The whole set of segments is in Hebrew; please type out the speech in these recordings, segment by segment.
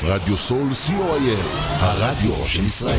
רדיו סול co.il, הרדיו של ישראל.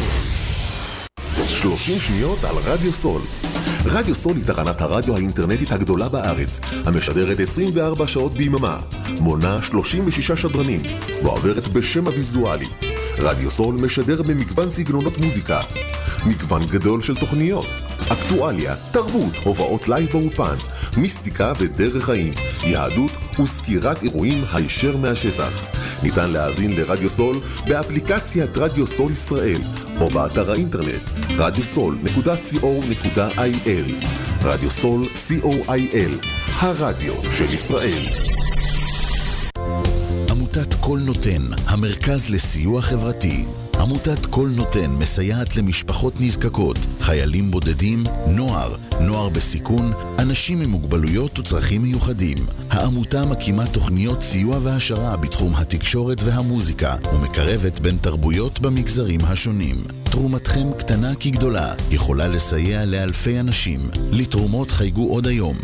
30 שניות על רדיו סול. רדיו סול היא תחנת הרדיו האינטרנטית הגדולה בארץ, המשדרת 24 שעות ביממה, מונה 36 שדרנים, ועוברת בשם הוויזואלי. רדיו סול משדר במגוון סגנונות מוזיקה, מגוון גדול של תוכניות, אקטואליה, תרבות, הובאות לייב באופן, מיסטיקה ודרך חיים, יהדות וסקירת אירועים הישר מהשטח. ניתן להאזין לרדיו סול באפליקציית רדיו סול ישראל או באתר האינטרנט radiosol.co.il. רדיו סול co.il, הרדיו של ישראל. עמותת כל נותן, המרכז לסיוע חברתי. עמותת כל נותן מסייעת למשפחות נזקקות, חיילים בודדים, נוער בסיכון, אנשים עם מוגבלויות וצרכים מיוחדים. העמותה מקימה תוכניות סיוע והשרה בתחום התקשורת והמוזיקה, ומקרבת בין תרבויות במגזרים השונים. תרומתכם קטנה כגדולה, יכולה לסייע לאלפי אנשים. לתרומות חייגו עוד היום,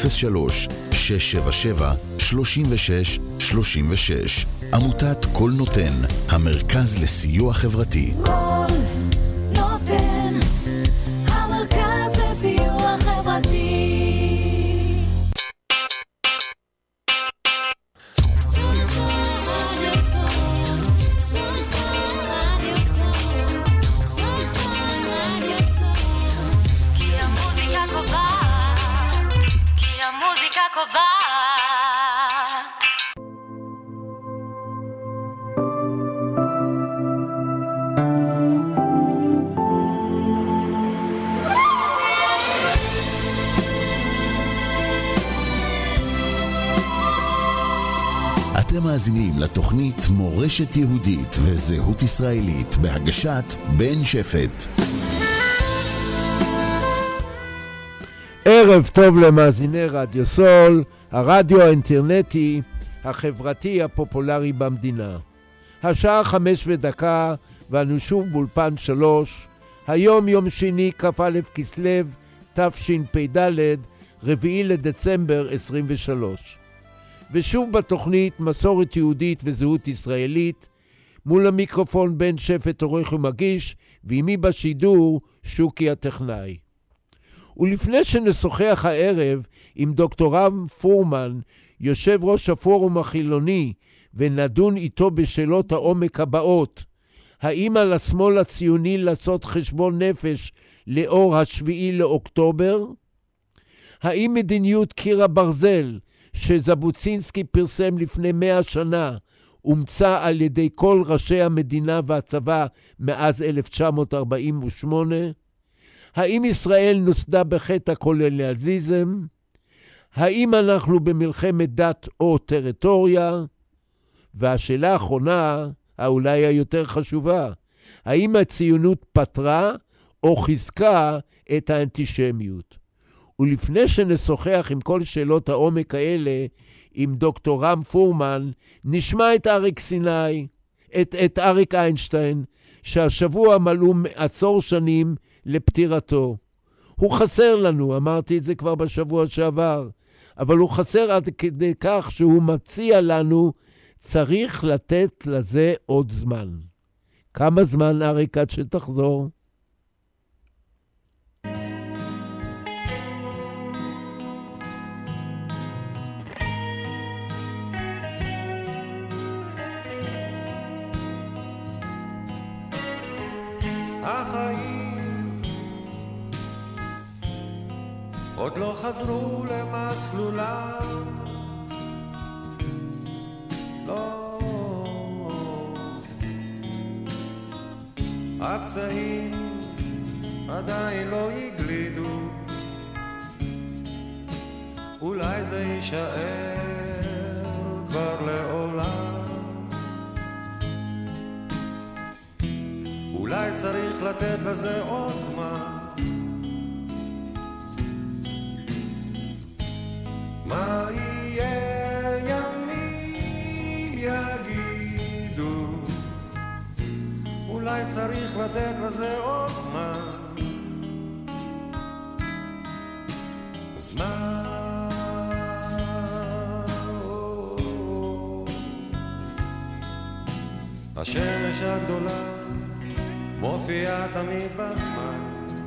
03-677-3636. עמותת כל נותן, המרכז לסיוע חברתי. כל נותן, המרכז לסיוע חברתי. אתם מאזינים לתוכנית מורשת יהודית וזהות ישראלית בהגשת בן שפט. ערב טוב למאזיני רדיו סול, הרדיו האינטרנטי החברתי הפופולרי במדינה. השעה 5:01 ואנו שוב באולפן 3. היום יום שני כ"א כסלו תשפ"ד, 4 לדצמבר 23. ושוב בתוכנית מסורת יהודית וזהות ישראלית, מול המיקרופון בן שפט עורך ומגיש, ועימי בשידור שוקי הטכנאי. ולפני שנשוחח הערב עם דוקטור רם פורמן, יושב ראש הפורום החילוני, ונדון איתו בשאלות העומק הבאות: האם על השמאל הציוני לעשות חשבון נפש לאור 7 לאוקטובר? האם מדיניות קיר הברזל שזבוטינסקי פרסם לפני 100 שנה אומצה על ידי כל ראשי המדינה והצבא מאז 1948? האם ישראל נוסדה בחטא הקולוניאליזם? האם אנחנו במלחמת דת או טריטוריה? והשאלה האחרונה, אולי היותר חשובה, האם הציונות פתרה או חיזקה את האנטישמיות? ולפני שנשוחח עם כל שאלות העומק האלה עם דוקטור רם פורמן, נשמע את אריק סיני, את אריק איינשטיין, שהשבוע מלאו 10 שנים לפטירתו. הוא חסר לנו, אמרתי את זה כבר בשבוע שעבר, אבל הוא חסר עד כדי כך שהוא מציע לנו, צריך לתת לזה עוד זמן. כמה זמן, אריק, עד שתחזור? החיים עוד לא חזרו למסלולם, לא, הפצעים עדיין לא הגלידו, אולי זה יישאר כבר לעולם, אולי צריך לתת לזה עוד זמן. מה יהיה ימים יגידו, אולי צריך לתת לזה עוד זמן. זמן השמש הגדולה מופיעה תמיד בזמן,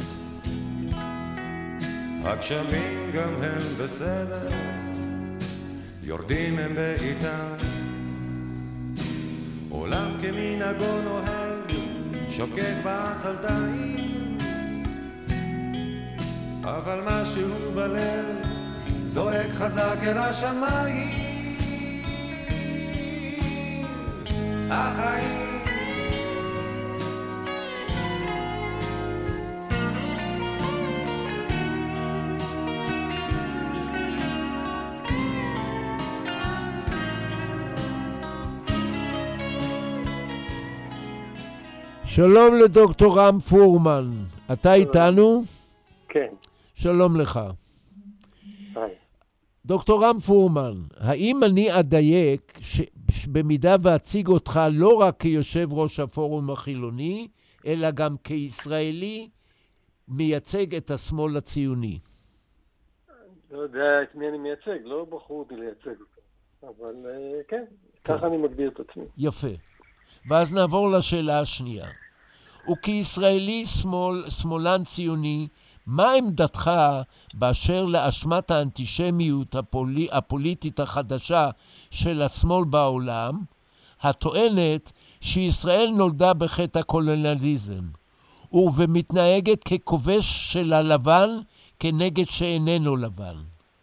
הגשמים גם הם בסדר, יורדים הם בעיטם, עולם כמנהגו נוהג, שוקק בעצלתיים, אבל משהו בלב זועק חזק אל השמיים, החיים. שלום לדוקטור רם פורמן, אתה איתנו? כן. שלום לך. היי. דוקטור רם פורמן, האם אני אדייק שבמידה ואציג אותך לא רק כיושב ראש הפורום החילוני, אלא גם כישראלי מייצג את השמאל הציוני? לא יודע את מי אני מייצג, לא בחרו אותי לייצג אותו, אבל כן, ככה אני מגדיר את עצמי. יפה. ואז נעבור לשאלה השנייה. וכישראלי שמאלן ציוני, מה עמדתך באשר לאשמת האנטישמיות הפוליטית החדשה של השמאל בעולם, הטוענת שישראל נולדה בחטא הקולוניאליזם, ומתנהגת ככובש של הלבן כנגד שאיננו לבן,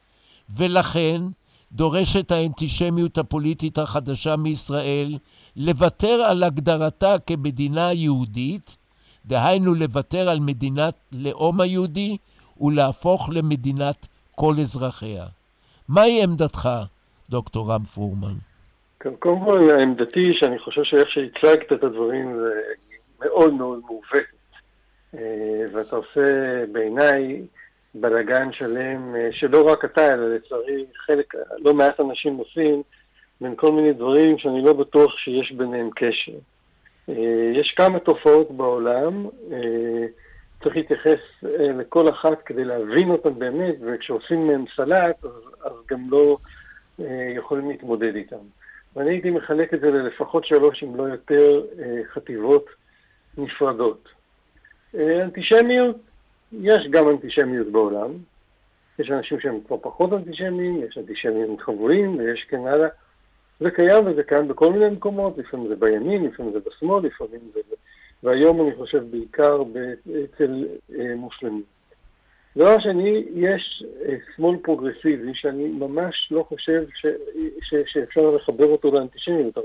ולכן דורשת האנטישמיות הפוליטית החדשה מישראל לוותר על הגדרתה כמדינה יהודית, דהיינו לוותר על מדינת לאום היהודי ולהפוך למדינת כל אזרחיה. מהי עמדתך, דוקטור רם פורמן? קודם כל, העמדתי שאני חושב שאיך שהצגת את הדברים זה מאוד מאוד מעוותת, ואתה עושה בעיניי בלגן שלם, שלא רק אתה, אלא לצערי חלק, לא מעט אנשים עושים, בין כל מיני דברים שאני לא בטוח שיש ביניהם קשר. יש כמה תופעות בעולם, צריך להתייחס לכל אחת כדי להבין אותן באמת, וכשעושים מהם סלט, אז גם לא יכולים להתמודד איתם. ואני הייתי מחלק את זה ללפחות 3, אם לא יותר, חטיבות נפרדות. אנטישמיות, יש גם אנטישמיות בעולם. יש אנשים שהם כבר פחות אנטישמיים, יש אנטישמיים חבויים, ויש כן הלאה. זה קיים וזה קיים בכל מיני מקומות, לפעמים זה בימין, לפעמים זה בשמאל, לפעמים זה... והיום אני חושב בעיקר אצל מוסלמים. דבר שני, יש שמאל פרוגרסיבי שאני ממש לא חושב שאפשר לחבר אותו לאנטישמיות.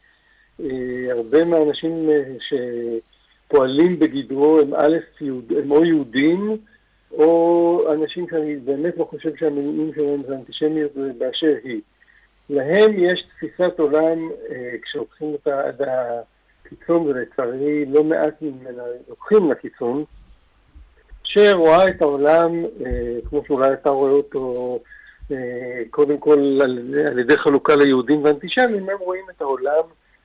הרבה מהאנשים שפועלים בגדרו הם הם או יהודים, או אנשים שאני באמת לא חושב שהמניעים שלהם זה אנטישמיות באשר היא. להם יש תפיסת עולם, כשלוקחים אותה עד הקיצון, ולצערי לא מעט ממנה לוקחים לקיצון, שרואה את העולם, כמו שאולי אתה רואה אותו, קודם כל על ידי חלוקה ליהודים ואנטישמים, הם רואים את העולם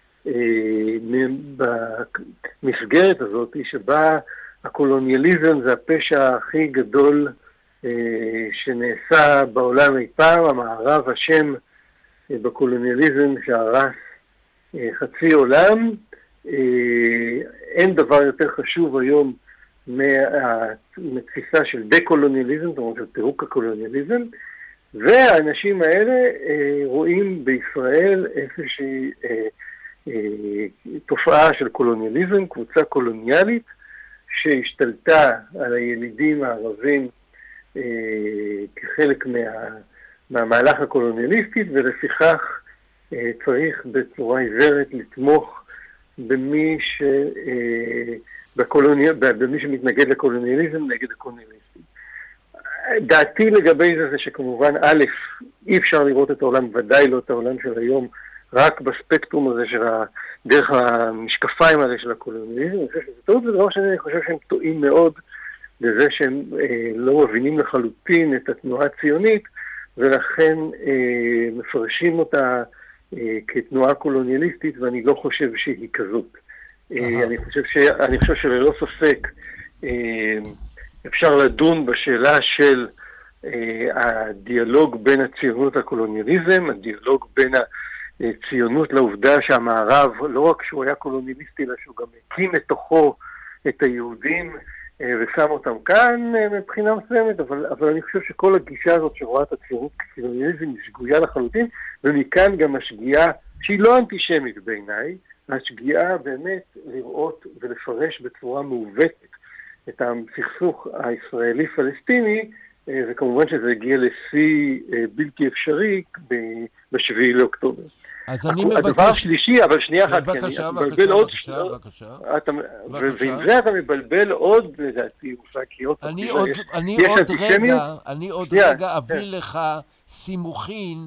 במסגרת הזאת, שבה הקולוניאליזם זה הפשע הכי גדול שנעשה בעולם אי פעם, המערב השם בקולוניאליזם שהרס חצי עולם. אין דבר יותר חשוב היום מתפיסה של דקולוניאליזם, זאת אומרת של פירוק הקולוניאליזם, והאנשים האלה רואים בישראל איזושהי תופעה של קולוניאליזם, קבוצה קולוניאלית שהשתלטה על הילידים הערבים כחלק מהמהלך הקולוניאליסטי, ולפיכך צריך בצורה עיוורת לתמוך במי שמתנגד לקולוניאליזם נגד הקולוניאליסטים. דעתי לגבי זה שכמובן א', אי אפשר לראות את העולם, ודאי לא את העולם של היום, רק בספקטרום הזה של דרך המשקפיים האלה של הקולוניאליזם. אני חושב שזה טעות, ודבר שני, אני חושב שהם טועים מאוד בזה שהם לא מבינים לחלוטין את התנועה הציונית, ולכן מפרשים אותה כתנועה קולוניאליסטית, ואני לא חושב שהיא כזאת. אני חושב שללא ספק אפשר לדון בשאלה של הדיאלוג בין הציונות לקולוניאליזם, הדיאלוג בין ציונות לעובדה שהמערב, לא רק שהוא היה קולוניאליסטי, אלא שהוא גם הקים לתוכו את היהודים ושם אותם כאן מבחינה מסוימת, אבל אני חושב שכל הגישה הזאת שרואה את הציונות כקולוניאליזם היא שגויה לחלוטין, ומכאן גם השגיאה שהיא לא אנטישמית בעיניי, השגיאה באמת לראות ולפרש בצורה מעוותת את הסכסוך הישראלי-פלסטיני, וכמובן שזה הגיע לשיא בלתי אפשרי ב7 לאוקטובר. אז אני מבקש... הדבר השלישי, אבל שנייה אחת, בבקשה, בבקשה. ועם זה אתה מבלבל עוד, לדעתי, אני עוד רגע אביא לך סימוכין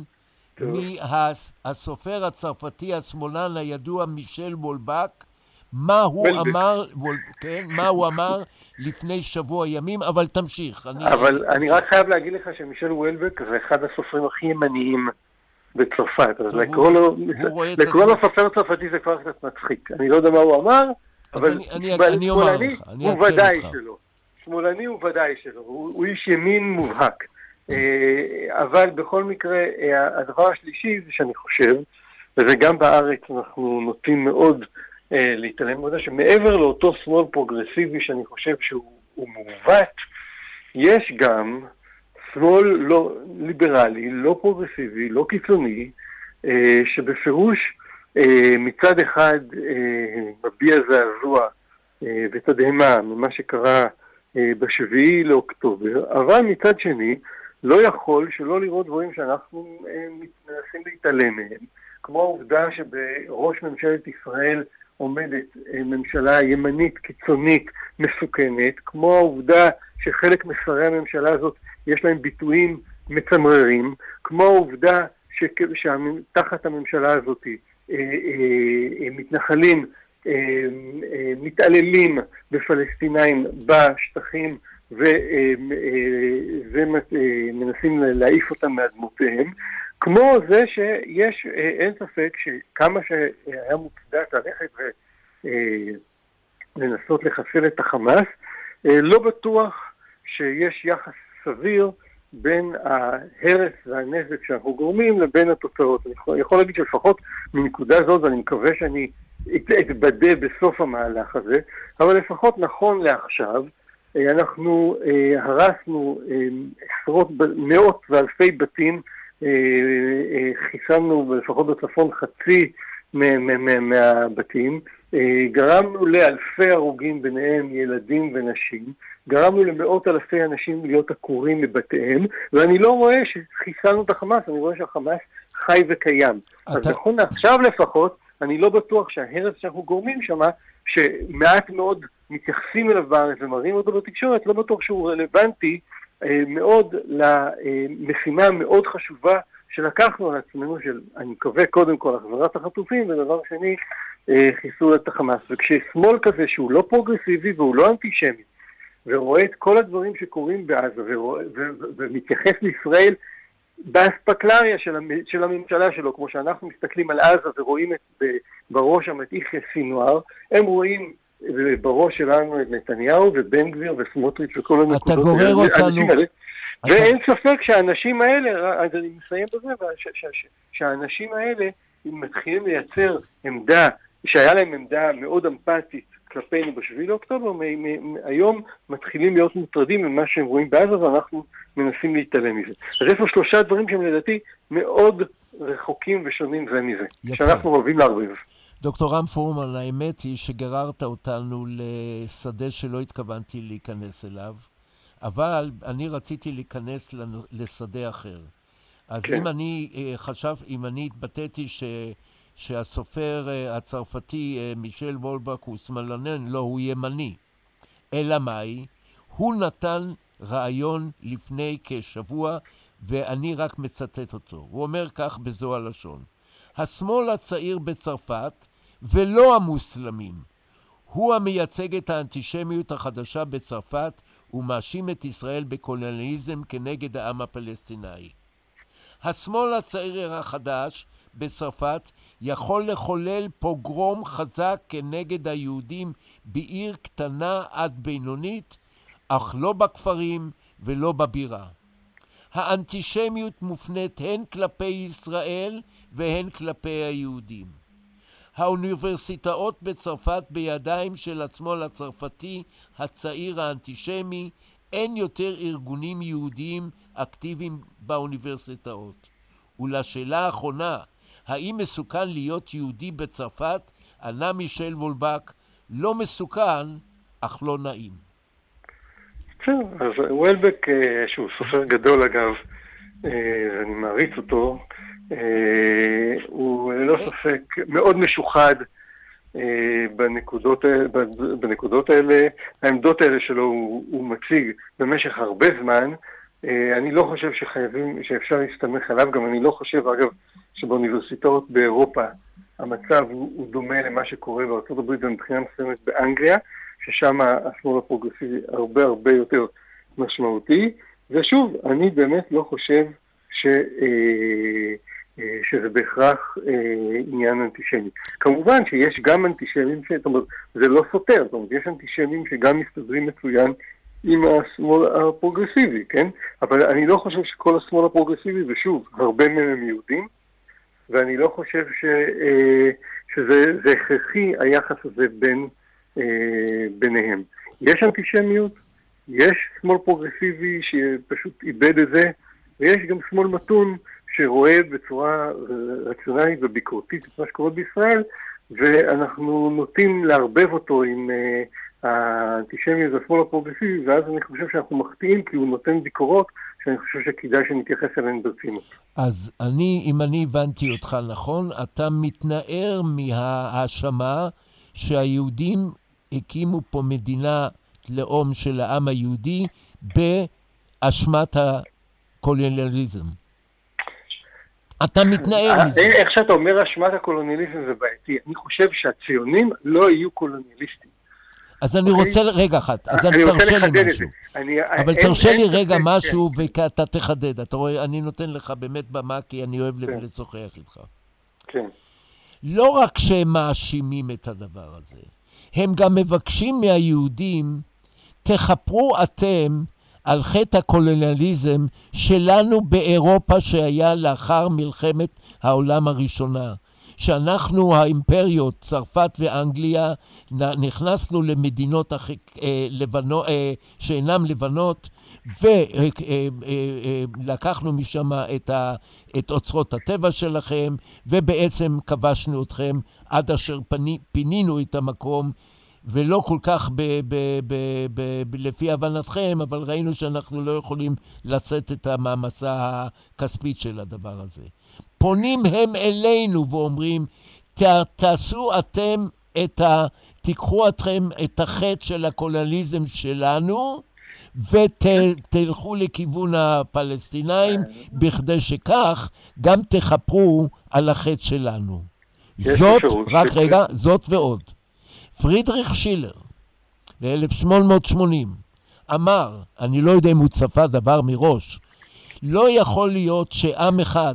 מהסופר הצרפתי השמאלן הידוע מישל וולבק, מה הוא אמר לפני שבוע ימים, אבל תמשיך. אבל אני רק חייב להגיד לך שמישל וולבק זה אחד הסופרים הכי ימניים בצרפת, אז לקרוא לו סופר צרפתי זה כבר קצת מצחיק. אני לא יודע מה הוא אמר, אבל שמאלני הוא ודאי שלו, הוא איש ימין מובהק. אבל בכל מקרה, הדבר השלישי זה שאני חושב, וזה גם בארץ אנחנו נוטים מאוד להתעלם מזה, שמעבר לאותו שמאל פרוגרסיבי שאני חושב שהוא מעוות, יש גם שמאל לא ליברלי, לא פרוגרסיבי, לא קיצוני, שבפירוש מצד אחד מביע זעזוע ותדהמה ממה שקרה ב7 לאוקטובר, אבל מצד שני לא יכול שלא לראות דברים שאנחנו מנסים להתעלם מהם, כמו העובדה שבראש ממשלת ישראל עומדת ממשלה ימנית קיצונית מסוכנת, כמו העובדה שחלק משרי הממשלה הזאת יש להם ביטויים מצמררים, כמו העובדה שתחת הממשלה הזאת מתנחלים מתעללים בפלסטינאים בשטחים ומנסים להעיף אותם מאדמותיהם, כמו זה שיש, אין ספק שכמה שהיה מוצדק ללכת ולנסות לחסל את החמאס, לא בטוח שיש יחס סביר בין ההרס והנזק שאנחנו גורמים לבין התוצאות. אני יכול להגיד שלפחות מנקודה זאת, ואני מקווה שאני אתבדה בסוף המהלך הזה, אבל לפחות נכון לעכשיו, אנחנו הרסנו מאות ואלפי בתים, חיסלנו לפחות בצפון חצי מהבתים, גרמנו לאלפי הרוגים ביניהם ילדים ונשים, גרמנו למאות אלפי אנשים להיות עקורים מבתיהם, ואני לא רואה שחיסלנו את החמאס, אני רואה שהחמאס חי וקיים. אז נכון עכשיו לפחות, אני לא בטוח שההרס שאנחנו גורמים שמה, שמעט מאוד מתייחסים אליו בארץ ומראים אותו בתקשורת, לא בטוח שהוא רלוונטי מאוד למשימה מאוד חשובה שלקחנו על עצמנו, אני מקווה קודם כל החזרת החטופים, ודבר שני חיסול את החמאס. וכששמאל כזה שהוא לא פרוגרסיבי והוא לא אנטישמי, ורואה את כל הדברים שקורים בעזה, ומתייחס לישראל באספקלריה של הממשלה שלו, כמו שאנחנו מסתכלים על עזה ורואים בראש המתיח סינואר, הם רואים בראש שלנו את נתניהו ובן גביר וסמוטריץ' וכל הנקודות. אתה גורר אותנו. ואין ספק שהאנשים האלה, אז אני מסיים בזה, שהאנשים האלה מתחילים לייצר עמדה, שהיה להם עמדה מאוד אמפתית כלפינו ב7 לאוקטובר, היום מתחילים להיות מוטרדים ממה שהם רואים בעזה, ואנחנו מנסים להתעלם מזה. אז יש פה 3 דברים שהם לדעתי מאוד רחוקים ושונים זה מזה, שאנחנו אוהבים לערבב. דוקטור רם פורמן, האמת היא שגררת אותנו לשדה שלא התכוונתי להיכנס אליו, אבל אני רציתי להיכנס לשדה אחר. אז כן. אם אני התבטאתי שהסופר הצרפתי מישל וולבק הוא שמאלן, לא, הוא ימני. אלא מאי? הוא נתן רעיון לפני כשבוע, ואני רק מצטט אותו. הוא אומר כך בזו הלשון: השמאל הצעיר בצרפת, ולא המוסלמים, הוא המייצג את האנטישמיות החדשה בצרפת, ומאשים את ישראל בקולוניאליזם כנגד העם הפלסטיני. השמאל הצעיר החדש בצרפת יכול לחולל פוגרום חזק כנגד היהודים בעיר קטנה עד בינונית, אך לא בכפרים ולא בבירה. האנטישמיות מופנית הן כלפי ישראל והן כלפי היהודים. האוניברסיטאות בצרפת בידיים של השמאל הצרפתי הצעיר האנטישמי, אין יותר ארגונים יהודיים אקטיביים באוניברסיטאות. ולשאלה האחרונה, האם מסוכן להיות יהודי בצרפת, ענה מישל וולבק, לא מסוכן, אך לא נעים. כן, אז וולבק, שהוא סופר גדול אגב, אני מעריץ אותו, הוא ללא ספק מאוד משוחד בנקודות האלה. העמדות האלה שלו הוא מציג במשך הרבה זמן. אני לא חושב שאפשר להסתמך עליו, גם אני לא חושב אגב שבאוניברסיטאות באירופה המצב הוא דומה למה שקורה בארצות הברית ומבחינה מסוימת באנגליה, ששם השמאל הפרוגרסיבי הרבה הרבה יותר משמעותי. ושוב, אני באמת לא חושב שזה בהכרח עניין אנטישמי. כמובן שיש גם אנטישמים, זאת אומרת, זה לא סותר, זאת אומרת, יש אנטישמים שגם מסתדרים מצוין עם השמאל הפרוגרסיבי, כן? אבל אני לא חושב שכל השמאל הפרוגרסיבי, ושוב, הרבה מהם יהודים, ואני לא חושב שזה הכרחי היחס הזה ביניהם. יש אנטישמיות, יש שמאל פרוגרסיבי שפשוט איבד את זה, ויש גם שמאל מתון שרואה בצורה רציונלית וביקורתית את מה שקורה בישראל, ואנחנו נוטים לערבב אותו עם האנטישמיות והשמאל הפרוגרסיבי, ואז אני חושב שאנחנו מחטיאים כי הוא נותן ביקורות שאני חושב שכדאי שנתייחס אליהן ברצינות. אז אם אני הבנתי אותך נכון, אתה מתנער מההאשמה שהיהודים הקימו פה מדינה לאום של העם היהודי באשמת הקולוניאליזם. אתה מתנער מזה. איך שאתה אומר אשמת הקולוניאליזם זה בעייתי. אני חושב שהציונים לא יהיו קולוניאליסטים. אז אני רוצה, רגע אחת, אז אני תרשה לי משהו. אבל תרשה לי רגע משהו ואתה תחדד. אתה רואה, אני נותן לך באמת במה כי אני אוהב לשוחח איתך. כן. לא רק שהם מאשימים את הדבר הזה, הם גם מבקשים מהיהודים, תחפרו אתם על חטא הקולוניאליזם שלנו באירופה שהיה לאחר מלחמת העולם הראשונה. שאנחנו האימפריות, צרפת ואנגליה, נכנסנו למדינות שאינם לבנות, ולקחנו משם את אוצרות הטבע שלכם, ובעצם כבשנו אתכם עד אשר פינינו את המקום, ולא כל כך לפי הבנתכם, אבל ראינו שאנחנו לא יכולים לצאת את המעמסה הכספית של הדבר הזה. פונים הם אלינו ואומרים, תעשו אתם תיקחו אתכם את החטא של הקולוניאליזם שלנו, ותלכו לכיוון הפלסטינאים, בכדי שכך גם תחפרו על החטא שלנו. זאת, רק רגע, זאת ועוד. פרידריך שילר, ב-1880, אמר, אני לא יודע אם הוא צפה דבר מראש, לא יכול להיות שעם אחד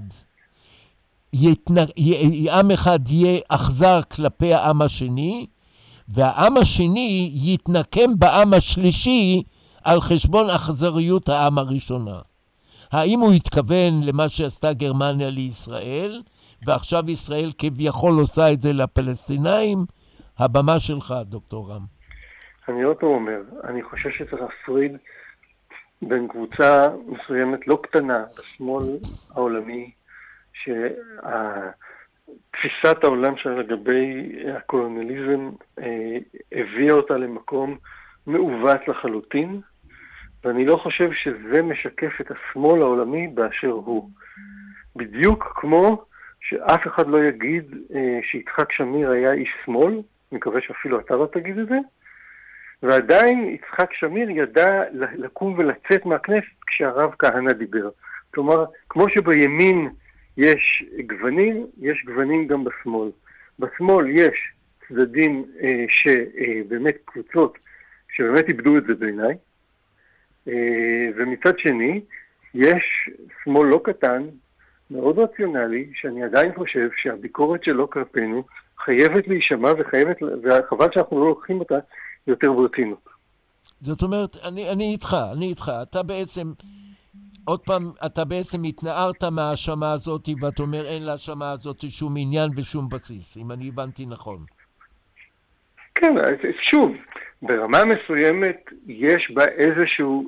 יהיה אכזר כלפי העם השני, והעם השני יתנקם בעם השלישי על חשבון אכזריות העם הראשונה. האם הוא התכוון למה שעשתה גרמניה לישראל, ועכשיו ישראל כביכול עושה את זה לפלסטינאים? הבמה שלך, דוקטור רם. אני עוד פעם אומר, אני חושב שצריך להפריד בין קבוצה מסוימת לא קטנה בשמאל העולמי, שתפיסת העולם שלה לגבי הקולוניאליזם הביאה אותה למקום מעוות לחלוטין, ואני לא חושב שזה משקף את השמאל העולמי באשר הוא. בדיוק כמו שאף אחד לא יגיד שיצחק שמיר היה איש שמאל, אני מקווה שאפילו אתה לא תגיד את זה, ועדיין יצחק שמיר ידע לקום ולצאת מהכנסת כשהרב כהנא דיבר. כלומר, כמו שבימין יש גוונים, יש גוונים גם בשמאל. בשמאל יש צדדים שבאמת קבוצות שבאמת איבדו את זה בעיניי, ומצד שני יש שמאל לא קטן, מאוד רציונלי, שאני עדיין חושב שהביקורת שלו כלפינו חייבת להישמע וחבל שאנחנו לא לוקחים אותה יותר ברצינות. זאת אומרת, אני איתך, אתה בעצם עוד פעם, אתה בעצם התנערת מההאשמה הזאת, ואתה אומר אין להאשמה הזאת שום עניין ושום בסיס, אם אני הבנתי נכון. כן, שוב, ברמה מסוימת יש בה איזשהו,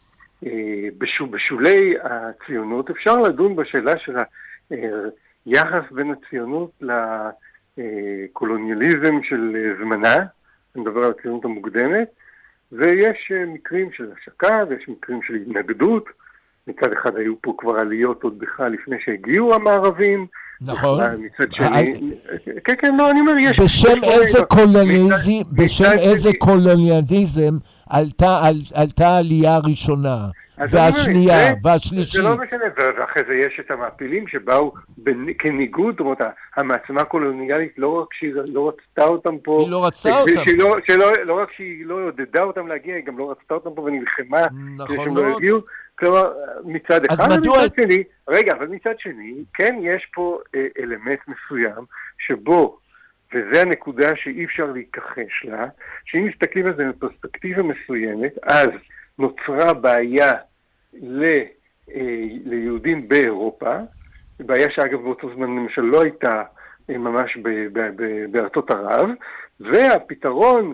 בשולי הציונות, אפשר לדון בשאלה של היחס בין הציונות לקולוניאליזם של זמנה, אני מדבר על הציונות המוקדמת, ויש מקרים של השקה ויש מקרים של התנגדות. מצד אחד היו פה כבר עליות עוד בכלל לפני שהגיעו המערבים. נכון. מצד שני, כן, לא, אני אומר, יש... בשם איזה קולוניאליזם עלתה העלייה הראשונה, והשנייה, והשלישית. זה לא משנה, ואחרי זה יש את המעפילים שבאו כניגוד, זאת אומרת, המעצמה הקולוניאלית לא רק שהיא לא רצתה אותם פה, היא לא רצתה אותם. לא רק שהיא לא עודדה אותם להגיע, היא גם לא רצתה אותם פה ונלחמה, נכון לא הגיעו. כלומר, מצד אחד, אבל מצד שני, כן יש פה אלמנט מסוים שבו, וזה הנקודה שאי אפשר להיכחש לה, שאם מסתכלים על זה בפרספקטיבה מסוימת, אז נוצרה בעיה ליהודים באירופה, בעיה שאגב באותו זמן למשל לא הייתה ממש בארצות ערב, והפתרון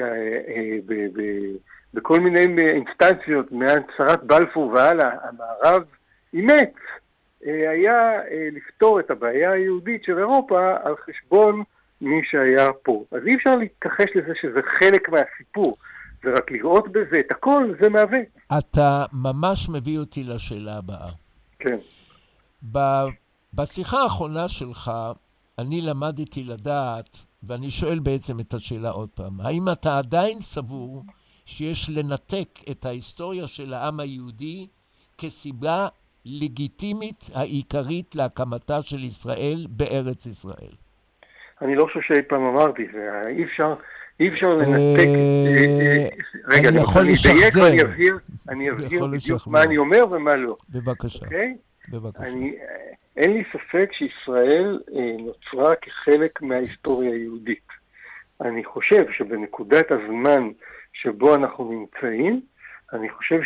בכל מיני אינסטנציות מהצהרת בלפור והלאה, המערב אימץ, היה לפתור את הבעיה היהודית של אירופה על חשבון מי שהיה פה. אז אי אפשר להתכחש לזה שזה חלק מהסיפור, ורק לראות בזה את הכל, זה מהווה. אתה ממש מביא אותי לשאלה הבאה. כן. בשיחה האחרונה שלך, אני למדתי לדעת, ואני שואל בעצם את השאלה עוד פעם, האם אתה עדיין סבור שיש לנתק את ההיסטוריה של העם היהודי כסיבה לגיטימית העיקרית להקמתה של ישראל בארץ ישראל? אני לא חושב שאי פעם אמרתי, אי אפשר לנתק. רגע, אני אדייק ואני אבהיר בדיוק מה אני אומר ומה לא. בבקשה. בבקשה. אין לי ספק שישראל נוצרה כחלק מההיסטוריה היהודית. אני חושב שבנקודת הזמן שבו אנחנו נמצאים, אני חושב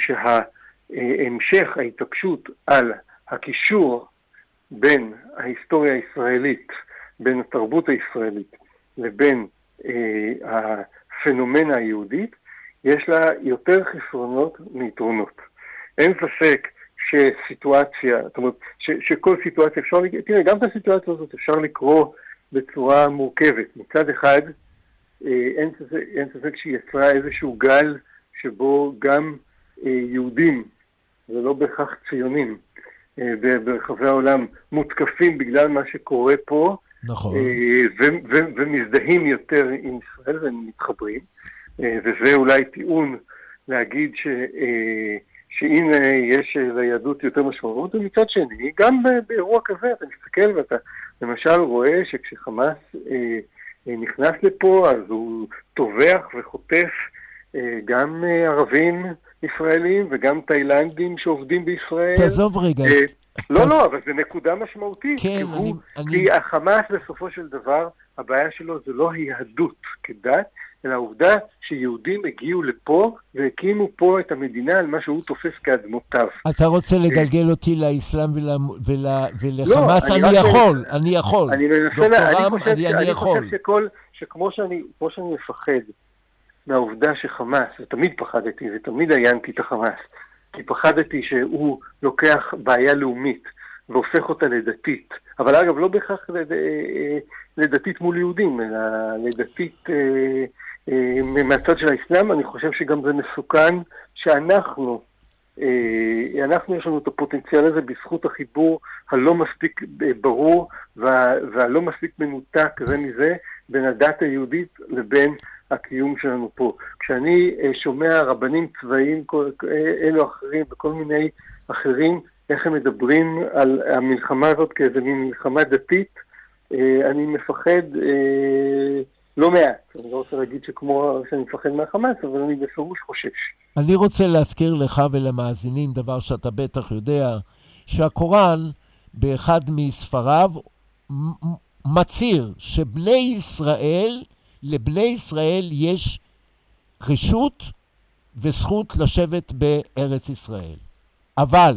שהמשך ההתעקשות על הקישור בין ההיסטוריה הישראלית, בין התרבות הישראלית לבין הפנומנה היהודית, יש לה יותר חסרונות מיתרונות. אין ספק שסיטואציה, זאת אומרת, שכל סיטואציה אפשר, תראה, גם את הסיטואציה הזאת אפשר לקרוא בצורה מורכבת. מצד אחד, אין ספק שהיא יצרה איזשהו גל שבו גם יהודים, ולא בהכרח ציונים, ברחבי העולם מותקפים בגלל מה שקורה פה, נכון. ומזדהים יותר עם ישראל ומתחברים, וזה אולי טיעון להגיד שהנה יש ליהדות יותר משמעות, ומצד שני, גם באירוע כזה אתה מסתכל ואתה למשל רואה שכשחמאס נכנס לפה, אז הוא טובח וחוטף גם ערבים ישראלים וגם תאילנדים שעובדים בישראל. תעזוב רגע. לא, אבל זה נקודה משמעותית. כן, כי החמאס בסופו של דבר, הבעיה שלו זה לא היהדות כדת, אלא העובדה שיהודים הגיעו לפה והקימו פה את המדינה על מה שהוא תופס כאדמותיו. אתה רוצה לגלגל אותי לאסלאם ולחמאס? אני יכול. אני חושב שכמו שאני מפחד מהעובדה שחמאס, ותמיד פחדתי ותמיד עיינתי את החמאס, כי פחדתי שהוא לוקח בעיה לאומית והופך אותה לדתית, אבל אגב לא בהכרח לדתית מול יהודים, אלא לדתית מהצד של האסלאם. אני חושב שגם זה מסוכן שאנחנו יש לנו את הפוטנציאל הזה בזכות החיבור הלא מספיק ברור והלא מספיק מנותק זה מזה בין הדת היהודית לבין הקיום שלנו פה. כשאני שומע רבנים צבאיים אלו אחרים וכל מיני אחרים, איך הם מדברים על המלחמה הזאת כאיזו מלחמה דתית, אני מפחד לא מעט. אני לא רוצה להגיד שכמו שאני מפחד מהחמאס, אבל אני בפירוש חושש. אני רוצה להזכיר לך ולמאזינים דבר שאתה בטח יודע, שהקוראן באחד מספריו מצהיר לבני ישראל יש רשות וזכות לשבת בארץ ישראל. אבל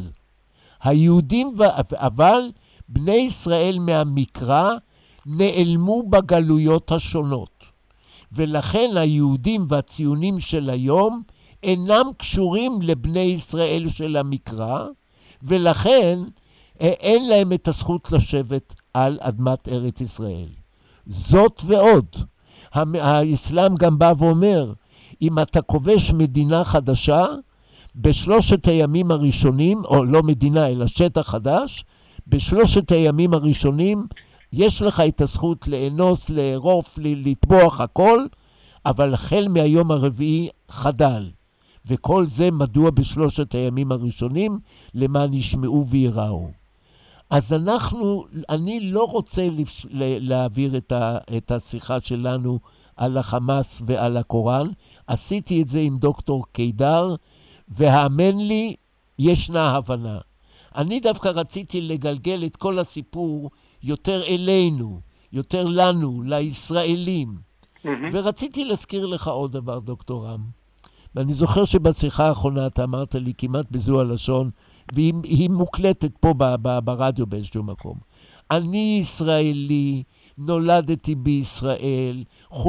בני ישראל מהמקרא נעלמו בגלויות השונות, ולכן היהודים והציונים של היום אינם קשורים לבני ישראל של המקרא, ולכן אין להם את הזכות לשבת על אדמת ארץ ישראל. זאת ועוד, האסלאם גם בא ואומר, אם אתה כובש מדינה חדשה, בשלושת הימים הראשונים, או לא מדינה אלא שטח חדש, בשלושת הימים הראשונים יש לך את הזכות לאנוס, לערוף, לטבוח הכל, אבל החל מהיום הרביעי חדל. וכל זה מדוע בשלושת הימים הראשונים, למען ישמעו ויראו. אז אני לא רוצה להעביר את השיחה שלנו על החמאס ועל הקוראן. עשיתי את זה עם דוקטור קידר, והאמן לי, ישנה הבנה. אני דווקא רציתי לגלגל את כל הסיפור יותר אלינו, יותר לנו, לישראלים. ורציתי להזכיר לך עוד דבר, דוקטור רם. ואני זוכר שבשיחה האחרונה אתה אמרת לי כמעט בזו הלשון, והיא מוקלטת פה ברדיו באיזשהו מקום. אני ישראלי, נולדתי בישראל,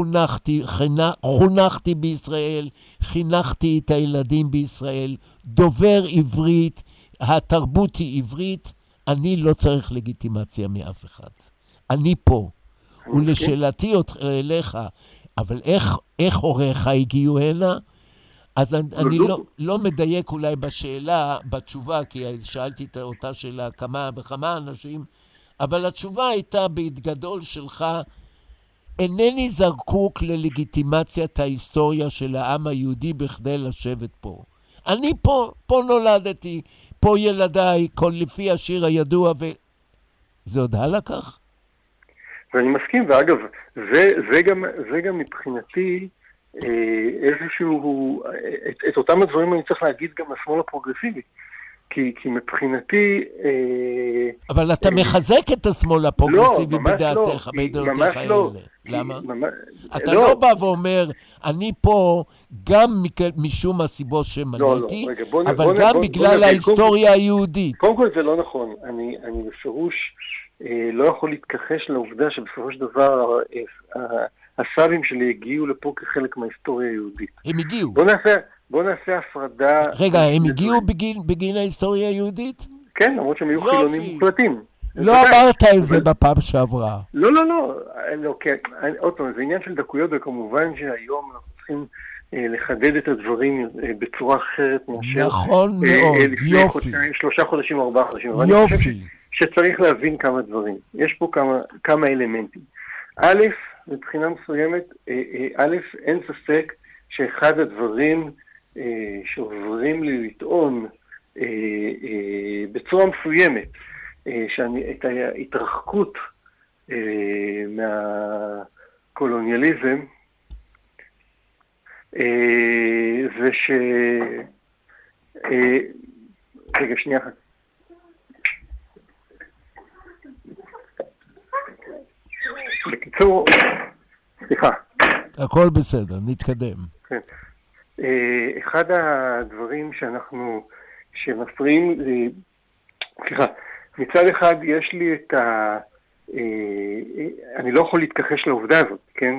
חונכתי בישראל, חינכתי את הילדים בישראל, דובר עברית, התרבות היא עברית, אני לא צריך לגיטימציה מאף אחד. אני פה. ולשאלתי אליך, אבל איך הוריך הגיעו הנה? אז אני לא מדייק אולי בתשובה, כי שאלתי אותה שאלה בכמה אנשים, אבל התשובה הייתה בגדול שלך, אינני זרקוק ללגיטימציית ההיסטוריה של העם היהודי בכדי לשבת פה. אני פה נולדתי, פה ילדיי, כל לפי השיר הידוע, וזה עוד הלאה כך? ואני מסכים, ואגב, זה גם מבחינתי איזשהו, את אותם הדברים אני צריך להגיד גם לשמאל הפרוגרסיבי, כי מבחינתי... אבל אתה מחזק את השמאל הפרוגרסיבי בדעתך, בדעותיך האלה. למה? אתה לא בא ואומר, אני פה גם משום הסיבות שמניתי, אבל גם בגלל ההיסטוריה היהודית. קודם כל זה לא נכון. אני בפירוש לא יכול להתכחש לעובדה שבסופו של דבר הסבים שלי הגיעו לפה כחלק מההיסטוריה היהודית. הם הגיעו. בוא נעשה הפרדה... רגע, הם הגיעו בגין ההיסטוריה היהודית? כן, למרות שהם היו חילונים מוחלטים. לא אמרת את זה בפעם שעברה. לא, כן. עוד פעם, זה עניין של דקויות, וכמובן שהיום אנחנו צריכים לחדד את הדברים בצורה אחרת מאשר... נכון מאוד, יופי. 3 חודשים או 4 חודשים. יופי. אני חושב שצריך להבין כמה דברים. יש פה כמה אלמנטים. א', מבחינה מסוימת, אין ספק שאחד הדברים שעוברים לי לטעון בצורה מסוימת, את ההתרחקות מהקולוניאליזם, זה רגע, שנייה אחת. בקיצור, סליחה. הכל בסדר, נתקדם. כן. אחד הדברים שמפריעים, סליחה, מצד אחד יש לי את אני לא יכול להתכחש לעובדה הזאת, כן,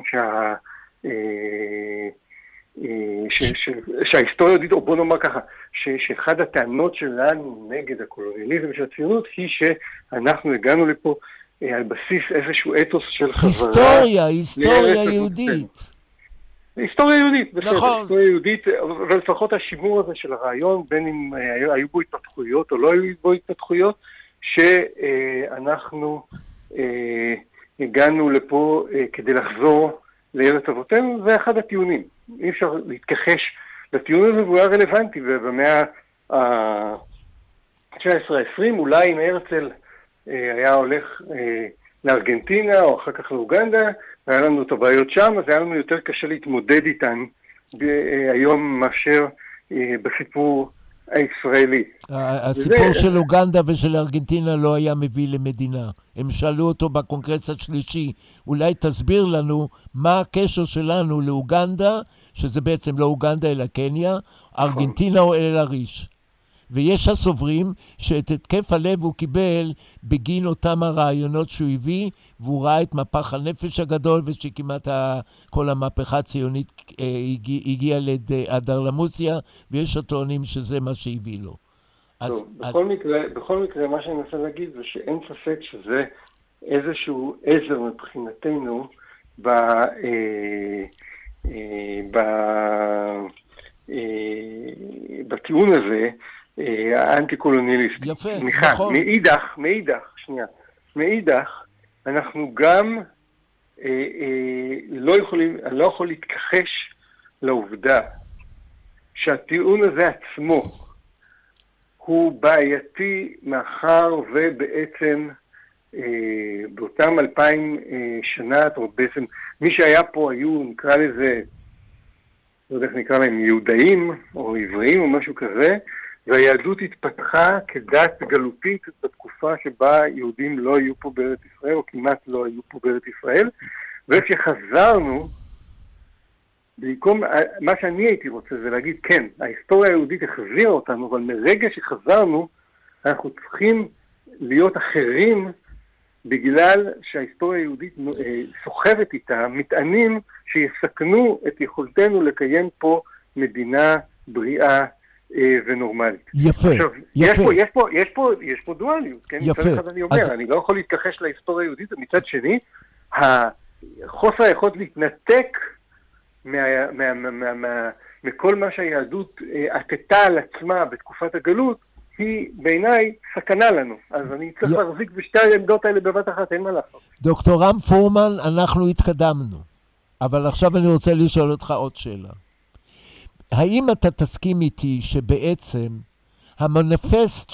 שההיסטוריה יודעת, או בוא נאמר ככה, שאחד הטענות שלנו נגד הקולוניאליזם של הציונות היא שאנחנו הגענו לפה על בסיס איזשהו אתוס של חזרה. היסטוריה יהודית. היסטוריה יהודית, נכון. היסטוריה יהודית, ולפחות השימור הזה של הרעיון, בין אם היו בו התפתחויות או לא היו בו התפתחויות, שאנחנו הגענו לפה כדי לחזור לארץ אבותינו, זה אחד הטיעונים. אי אפשר להתכחש לטיעון הזה, והוא היה רלוונטי, ובמאה ה-19-20, אולי אם הרצל היה הולך לארגנטינה או אחר כך לאוגנדה, והיה לנו את הבעיות שם, אז היה לנו יותר קשה להתמודד איתן היום מאשר בסיפור הישראלי. הסיפור של אוגנדה ושל ארגנטינה לא היה מביא למדינה. הם שאלו אותו בקונגרס השלישי, אולי תסביר לנו מה הקשר שלנו לאוגנדה, שזה בעצם לא אוגנדה אלא קניה, ארגנטינה או אל-עריש. ויש הסוברים שאת התקף הלב הוא קיבל בגין אותם הרעיונות שהוא הביא, והוא ראה את מהפך הנפש הגדול, ושכמעט כל המהפכה הציונית הגיעה עד אנדרלמוסיה, ויש הטוענים שזה מה שהביא לו. טוב, בכל מקרה מה שאני מנסה להגיד זה שאין ספק שזה איזשהו עזר מבחינתנו בטיעון הזה האנטי-קולוניאליסטי. יפה, נכון. מאידך, אנחנו גם לא יכול להתכחש לעובדה שהטיעון הזה עצמו הוא בעייתי מאחר ובעצם באותם 2000 שנה, או בעצם מי שהיה פה היו, נקרא לזה, לא יודע איך נקרא להם, יהודאים או עבריים או משהו כזה, והיהדות התפתחה כדת גלותית בתקופה שבה יהודים לא היו פה בארץ ישראל, או כמעט לא היו פה בארץ ישראל, וכשחזרנו, במקום, מה שאני הייתי רוצה זה להגיד, כן, ההיסטוריה היהודית החזירה אותנו, אבל מרגע שחזרנו, אנחנו צריכים להיות אחרים, בגלל שההיסטוריה היהודית סוחבת איתה, מטענים שיסכנו את יכולתנו לקיים פה מדינה בריאה ונורמלית. יפה, עכשיו, יפה. יש פה דואליות, כן? יפה. מצד אחד אני אומר, אני לא יכול להתכחש להיסטוריה היהודית, ומצד שני, חוסר היכולת להתנתק מכל מה שהיהדות עטתה על עצמה בתקופת הגלות, היא בעיניי סכנה לנו. אז אני צריך להחזיק בשתי העמדות האלה בבת אחת, אין מה לעשות. דוקטור רם פורמן, אנחנו התקדמנו. אבל עכשיו אני רוצה לשאול אותך עוד שאלה. האם אתה תסכים איתי שבעצם המניפסט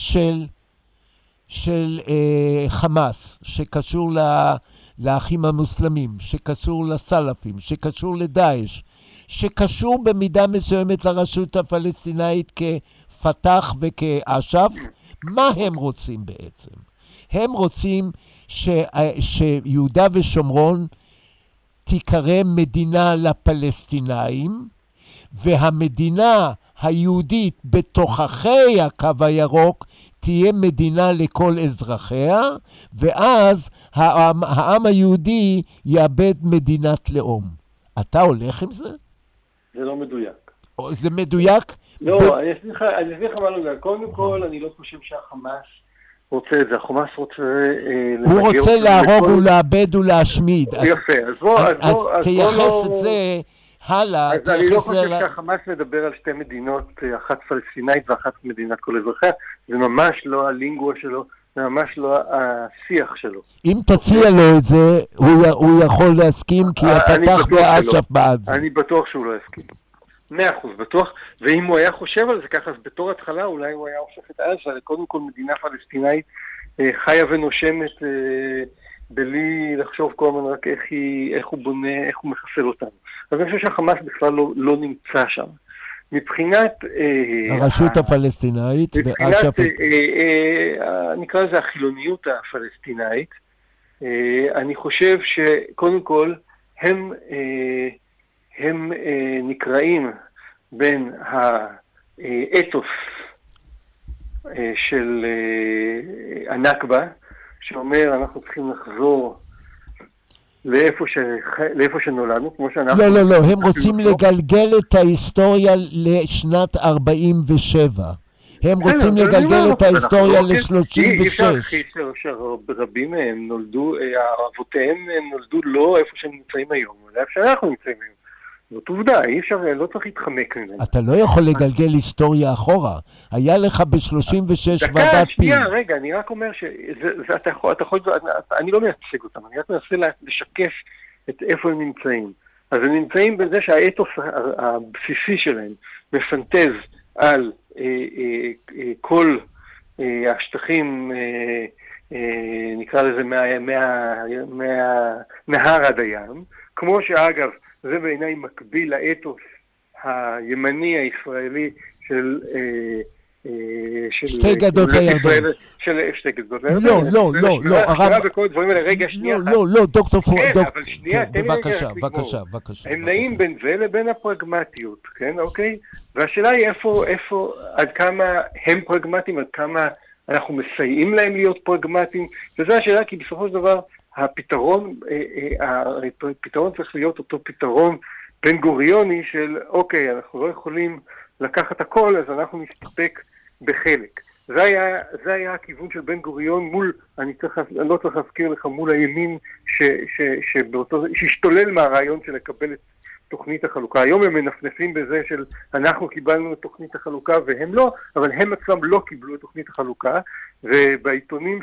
של חמאס, שקשור לאחים המוסלמים, שקשור לסלפים, שקשור לדאעש, שקשור במידה מסוימת לרשות הפלסטינאית כפתח וכאש"ף, מה הם רוצים בעצם? הם רוצים שיהודה ושומרון תיקרא מדינה לפלסטינאים, והמדינה היהודית בתוככי הקו הירוק תהיה מדינה לכל אזרחיה, ואז העם היהודי יאבד מדינת לאום. אתה הולך עם זה? זה לא מדויק. זה מדויק? לא, אני אסביר לך מה לא מדויק. קודם כל, אני לא חושב שהחמאס רוצה את זה. החמאס רוצה... הוא רוצה להרוג ולאבד ולהשמיד. יפה, אז תייחס את זה הלאה. אז אני לא חושב שהחמאס מדבר על שתי מדינות, אחת פלסטינאית ואחת מדינת כל אזרחיה. זה ממש לא הלינגואה שלו, זה ממש לא השיח שלו. אם תציע לו את זה, הוא יכול להסכים, כי הפתח ואש"ף בעד זה. אני בטוח שהוא לא יסכים. 100% בטוח, ואם הוא היה חושב על זה ככה, אז בתור התחלה אולי הוא היה הופך את עזה, קודם כל מדינה פלסטינאית חיה ונושמת בלי לחשוב כל הזמן רק איך הוא בונה, איך הוא מחסל אותנו. אז אני חושב שהחמאס בכלל לא נמצא שם. מבחינת... הרשות הפלסטינאית מבחינת, נקרא לזה החילוניות הפלסטינאית, אני חושב שקודם כל הם נקראים בין האתוס של הנכבה, שאומר אנחנו צריכים לחזור לאיפה שנולדנו, כמו שאנחנו... לא, הם רוצים לגלגל את ההיסטוריה לשנת 47. הם רוצים לגלגל את ההיסטוריה ל-36. אי אפשר שרבים מהם נולדו, אבותיהם נולדו לא איפה שהם נמצאים היום, אלא איפה שאנחנו נמצאים היום. זאת עובדה, אי אפשר, לא צריך להתחמק ממנו. אתה לא יכול לגלגל היסטוריה אחורה. היה לך ב-36 ועדת פיל. רגע, אני רק אומר שאתה יכול, אני לא מייצג אותם, אני רק מנסה לשקף את איפה הם נמצאים. אז הם נמצאים בזה שהאתוס הבסיסי שלהם מפנטז על כל השטחים, נקרא לזה מהנהר עד הים, כמו שאגב, זה בעיניי מקביל לאתוס הימני הישראלי של שתי גדות לירדן. של שתי גדות לירדן. לא, הרב... וכל הדברים האלה, רגע, שנייה. לא, דוקטור פור... כן, אבל שנייה, תן לי רגע. בבקשה. הם נעים בין זה לבין הפרגמטיות, כן, אוקיי? והשאלה היא איפה, עד כמה הם פרגמטיים, עד כמה אנחנו מסייעים להם להיות פרגמטיים, וזו השאלה, כי בסופו של דבר, הפתרון צריך להיות אותו פתרון בן גוריוני של, אוקיי, אנחנו לא יכולים לקחת הכל, אז אנחנו נסתפק בחלק. זה היה הכיוון של בן גוריון מול, אני לא צריך להזכיר לך, מול הימין שהשתולל מהרעיון של לקבל את תוכנית החלוקה. היום הם מנפנפים בזה של אנחנו קיבלנו את תוכנית החלוקה והם לא, אבל הם עצמם לא קיבלו את תוכנית החלוקה, ובעיתונים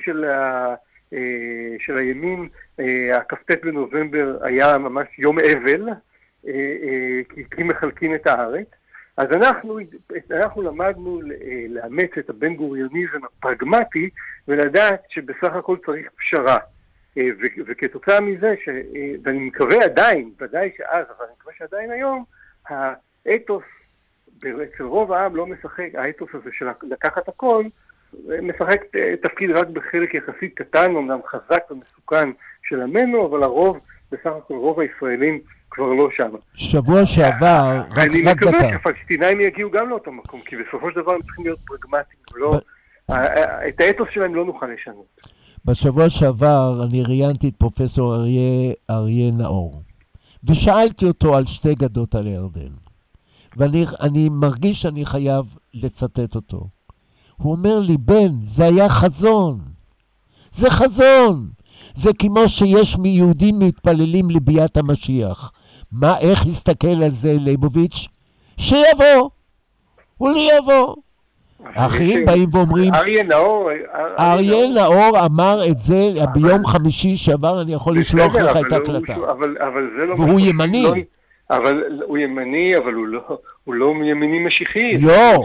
של הימין, הכ"ט בנובמבר היה ממש יום אבל, כי מחלקים את הארץ. אז אנחנו למדנו לאמץ את הבן גוריוניזם הפרגמטי, ולדעת שבסך הכל צריך פשרה. וכתוצאה מזה, ואני מקווה עדיין, ודאי שאז, אבל אני מקווה שעדיין היום, האתוס אצל רוב העם לא משחק, האתוס הזה של לקחת הכל, משחק תפקיד רק בחלק יחסית קטן, אמנם חזק ומסוכן של עמנו, אבל הרוב, בסך הכל רוב הישראלים כבר לא שם. שבוע שעבר, ואני מקווה שהפלסטינאים יגיעו גם לאותו מקום, כי בסופו של דבר הם צריכים להיות פרגמטיים, את האתוס שלהם לא נוכל לשנות. בשבוע שעבר אני ראיינתי את פרופסור אריה נאור, ושאלתי אותו על שתי גדות על הירדן, ואני מרגיש שאני חייב לצטט אותו. הוא אומר לי, בן, זה היה חזון. זה חזון. זה כמו שיש מיהודים מתפללים לביאת המשיח. איך יסתכל על זה ליבוביץ'? שיבוא. הוא לא יבוא. האחרים באים ואומרים... אריה נאור אמר את זה ביום חמישי שעבר, אני יכול לשלוח לך את ההקלטה. והוא ימני. אבל הוא ימני, אבל הוא לא ימני משיחי. לא.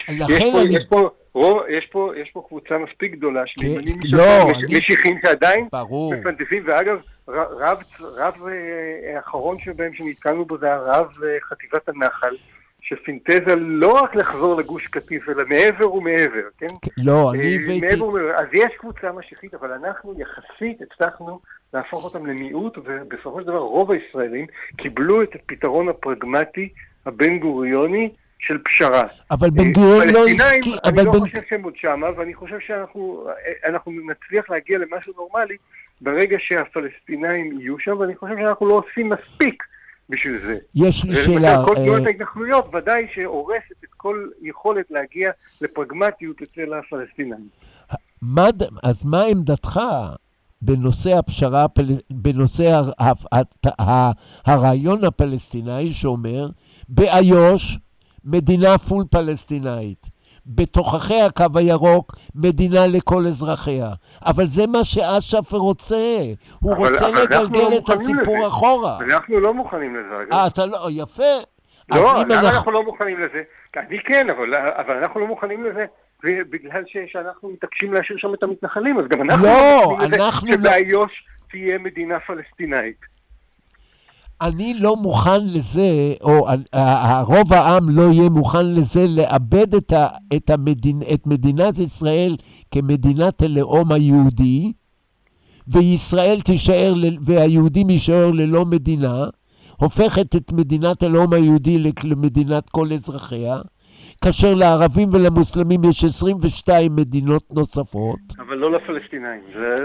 יש פה קבוצה מספיק גדולה של ימנים משיחים שעדיין מפנטפים, ואגב, רב האחרון שבהם שנתקלנו בו זה הרב חטיבת הנחל, שפינטזה לא רק לחזור לגוש קטיף, אלא מעבר ומעבר, כן? לא, אני הבאתי... אז יש קבוצה משיחית, אבל אנחנו יחסית הצלחנו להפוך אותם למיעוט, ובסופו של דבר רוב הישראלים קיבלו את הפתרון הפרגמטי הבן גוריוני של פשרה. אבל בן גוריון לא... אני לא חושב שהם עוד שמה, ואני חושב שאנחנו נצליח להגיע למשהו נורמלי ברגע שהפלסטינאים יהיו שם, ואני חושב שאנחנו לא עושים מספיק בשביל זה. יש לי שאלה. כל תנועת ההתנחלויות ודאי שהורסת את כל יכולת להגיע לפרגמטיות אצל הפלסטינאים. אז מה עמדתך בנושא הפשרה, בנושא הרעיון הפלסטיני שאומר, באיו"ש מדינה פול פלסטינאית, בתוככי הקו הירוק מדינה לכל אזרחיה, אבל זה מה שאש"ף רוצה, הוא רוצה לגלגל את הסיפור אחורה. אנחנו לא מוכנים לזה. אתה לא, יפה. לא, אנחנו לא מוכנים לזה. אני כן, אבל אנחנו לא מוכנים לזה, בגלל שאנחנו מתעקשים להשאיר שם את המתנחלים, אז גם אנחנו לא מוכנים לזה שבאיו"ש תהיה מדינה פלסטינאית. אני לא מוכן לזה, או הרוב העם לא יהיה מוכן לזה, לאבד את מדינת ישראל כמדינת הלאום היהודי, וישראל תישאר, והיהודים יישאר ללא מדינה, הופכת את מדינת הלאום היהודי למדינת כל אזרחיה, כאשר לערבים ולמוסלמים יש 22 מדינות נוספות. אבל לא לפלסטינאים.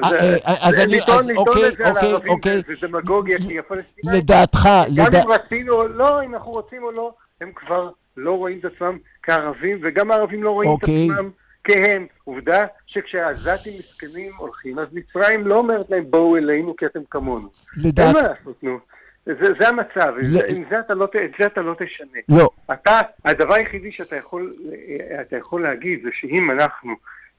אוקיי. זה דמגוגיה, כי הפלסטינאים... לדעתך... גם אם רצינו או לא, אם אנחנו רוצים או לא, הם כבר לא רואים את עצמם כערבים, וגם הערבים לא רואים את עצמם כהם. עובדה שכשהעזתים מסכנים הולכים, אז מצרים לא אומרת להם בואו אלינו כי אתם כמונו. אין מה לעשות, נו. זה המצב, את זה אתה לא תשנה. לא. הדבר היחידי שאתה יכול להגיד זה שאם אנחנו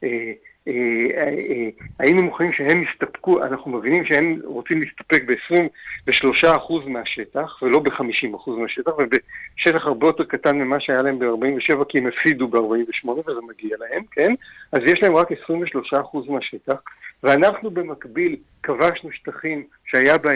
היינו מוכנים שהם יסתפקו, אנחנו מבינים שהם רוצים להסתפק ב-23% מהשטח ולא ב-50% מהשטח, ובשטח הרבה יותר קטן ממה שהיה להם ב-47 כי הם הפסידו ב-48 וזה מגיע להם, כן? אז יש להם רק 23% מהשטח, ואנחנו במקביל כבשנו שטחים שהיה בהם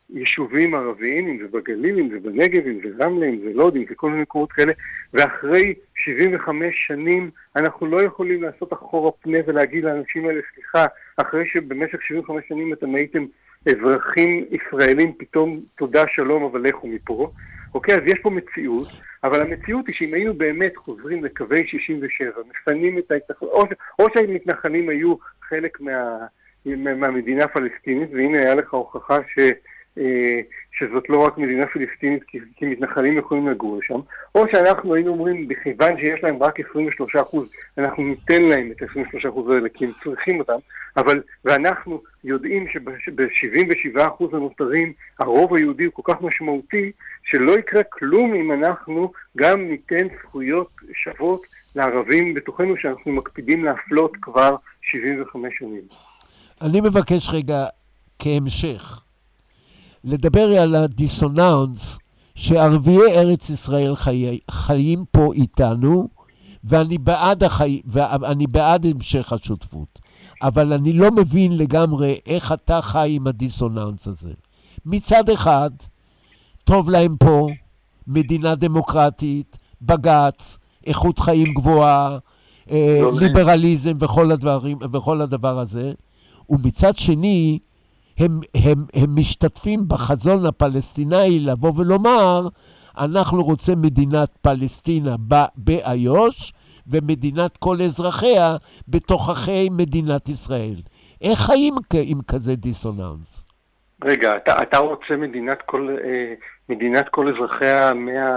יישובים ערביים, אם זה בגליל, אם זה בנגב, אם זה רמלה, אם זה לוד, אם זה כל מיני מקומות כאלה, ואחרי 75 שנים אנחנו לא יכולים לעשות אחורה פנה ולהגיד לאנשים האלה, סליחה, אחרי שבמשך 75 שנים אתם הייתם אזרחים ישראלים, פתאום תודה שלום, אבל לכו מפה. אוקיי, אז יש פה מציאות, אבל המציאות היא שאם היינו באמת חוזרים לקווי 67, מפנים את ההתנחלות, או שהמתנחלים היו חלק מהמדינה הפלסטינית, והנה היה לך הוכחה שזאת לא רק מדינה פלסטינית, כי מתנחלים יכולים לגור שם, או שאנחנו היינו אומרים, בכיוון שיש להם רק 23%, אנחנו ניתן להם את 23% האלה, כי הם צריכים אותם, ואנחנו יודעים שב-77% הנותרים, הרוב היהודי הוא כל כך משמעותי, שלא יקרה כלום אם אנחנו גם ניתן זכויות שוות לערבים בתוכנו, שאנחנו מקפידים להפלות כבר 75 שנים. אני מבקש רגע כהמשך, לדבר על הדיסוננס שערביי ארץ ישראל חיים פה איתנו, ואני בעד המשך השותפות. אבל אני לא מבין לגמרי איך אתה חי עם הדיסוננס הזה. מצד אחד, טוב להם פה, מדינה דמוקרטית, בג"ץ, איכות חיים גבוהה, ליברליזם וכל הדבר הזה, ומצד שני, הם משתתפים בחזון הפלסטיני לבוא ולומר, אנחנו רוצים מדינת פלסטינה באיו"ש, ומדינת כל אזרחיה בתוככי מדינת ישראל. איך חיים עם כזה דיסוננס? רגע, אתה רוצה מדינת כל אזרחיה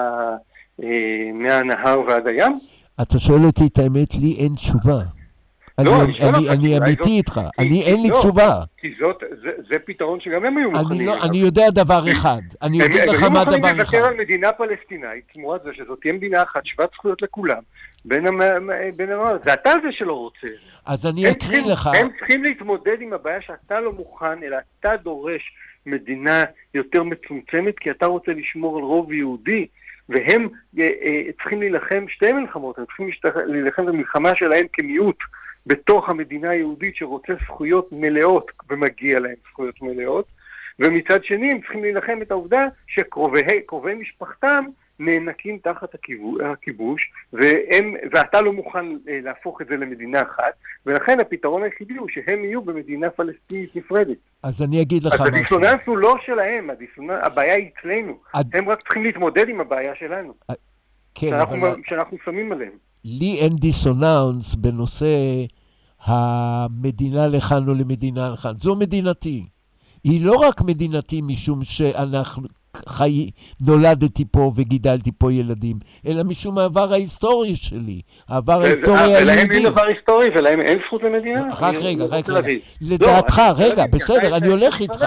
מהנהר ועד הים? אתה שואל אותי את האמת, לי אין תשובה. אני אמיתי איתך, אין לי תשובה. כי זה פתרון שגם הם היו מוכנים. אני יודע דבר אחד, אני אגיד לך מה דבר אחד. הם היו מוכנים לוותר על מדינה פלסטינאית, תמורת זה שזאת תהיה מדינה אחת, שוות זכויות לכולם, זה אתה זה שלא רוצה. אז אני אקריא לך. הם צריכים להתמודד עם הבעיה שאתה לא מוכן, אלא אתה דורש מדינה יותר מצומצמת, כי אתה רוצה לשמור על רוב יהודי, והם צריכים להילחם שתי מלחמות, הם צריכים להילחם במלחמה שלהם כמיעוט, בתוך המדינה היהודית שרוצה זכויות מלאות, ומגיע להם זכויות מלאות, ומצד שני הם צריכים להילחם את העובדה שקרובי משפחתם נאנקים תחת הכיבוש, ואתה לא מוכן להפוך את זה למדינה אחת, ולכן הפתרון היחידי הוא שהם יהיו במדינה פלסטינית נפרדת. אז אני אגיד לך משהו. אז הדיסוננס הוא לא שלהם, הבעיה היא אצלנו. הם רק צריכים להתמודד עם הבעיה שלנו. שאנחנו שמים עליהם. לי אין דיסוננס בנושא המדינה לכאן או למדינה לכאן. זו מדינתי. היא לא רק מדינתי משום שאנחנו נולדתי פה וגידלתי פה ילדים, אלא משום העבר ההיסטורי שלי. העבר ההיסטורי היהודי. ולהם אין דבר היסטורי, ולהם אין זכות למדינה? רק רגע. לדעתך, רגע, בסדר, אני הולך איתך.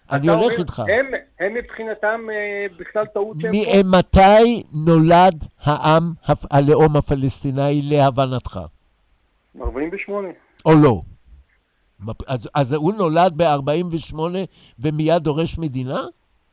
הם מבחינתם בכלל טעות שהם פה. מתי נולד הלאום הפלסטיני להבנתך? 48. או לא? אז הוא נולד ב-48 ומיד דורש מדינה?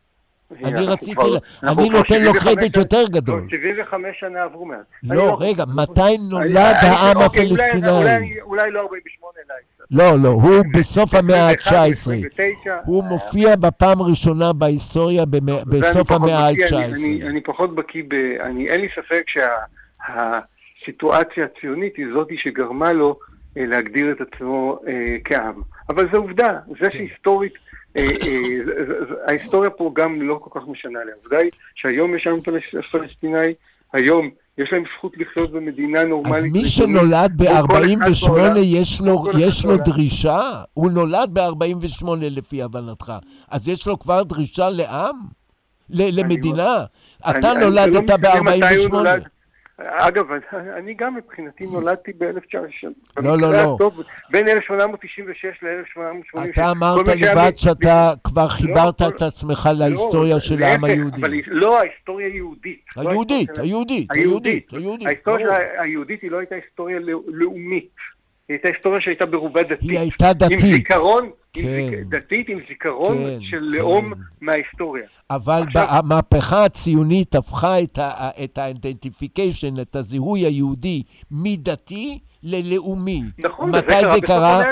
אני נותן לו קרדיט יותר גדול. 75 שנה עברו מאז. לא, רגע, מתי נולד העם הפלסטיני? אולי לא 48, לא, הוא בסוף המאה ה-19. הוא מופיע בפעם ראשונה בהיסטוריה בסוף המאה ה-19. אני פחות בקיא, אין לי ספק שהסיטואציה הציונית היא זאת שגרמה לו להגדיר את עצמו כעם. אבל זו עובדה, זה שהיסטורית, ההיסטוריה פה גם לא כל כך משנה לה. העובדה היא שהיום יש לנו פלסטיני, היום יש להם זכות לחיות במדינה נורמלית. אז מי שנולד ב-48 יש לו דרישה? הוא נולד ב-48 לפי הבנתך. אז יש לו כבר דרישה לעם? למדינה? אתה נולדת ב-48. אגב, אני גם מבחינתי נולדתי ב-1900. לא. בין 1896 ל-1886. אתה אמרת לבד שאתה כבר חיברת את עצמך להיסטוריה של העם היהודי. אבל לא ההיסטוריה היהודית. היהודית. ההיסטוריה היהודית היא לא הייתה היסטוריה לאומית. היא הייתה היסטוריה שהייתה ברובה דתית. היא הייתה דתית. עם זיכרון, דתית עם זיכרון של לאום מההיסטוריה. אבל המהפכה הציונית הפכה את האידנטיפיקיישן, את הזיהוי היהודי מדתי ללאומי. נכון, מתי זה קרה?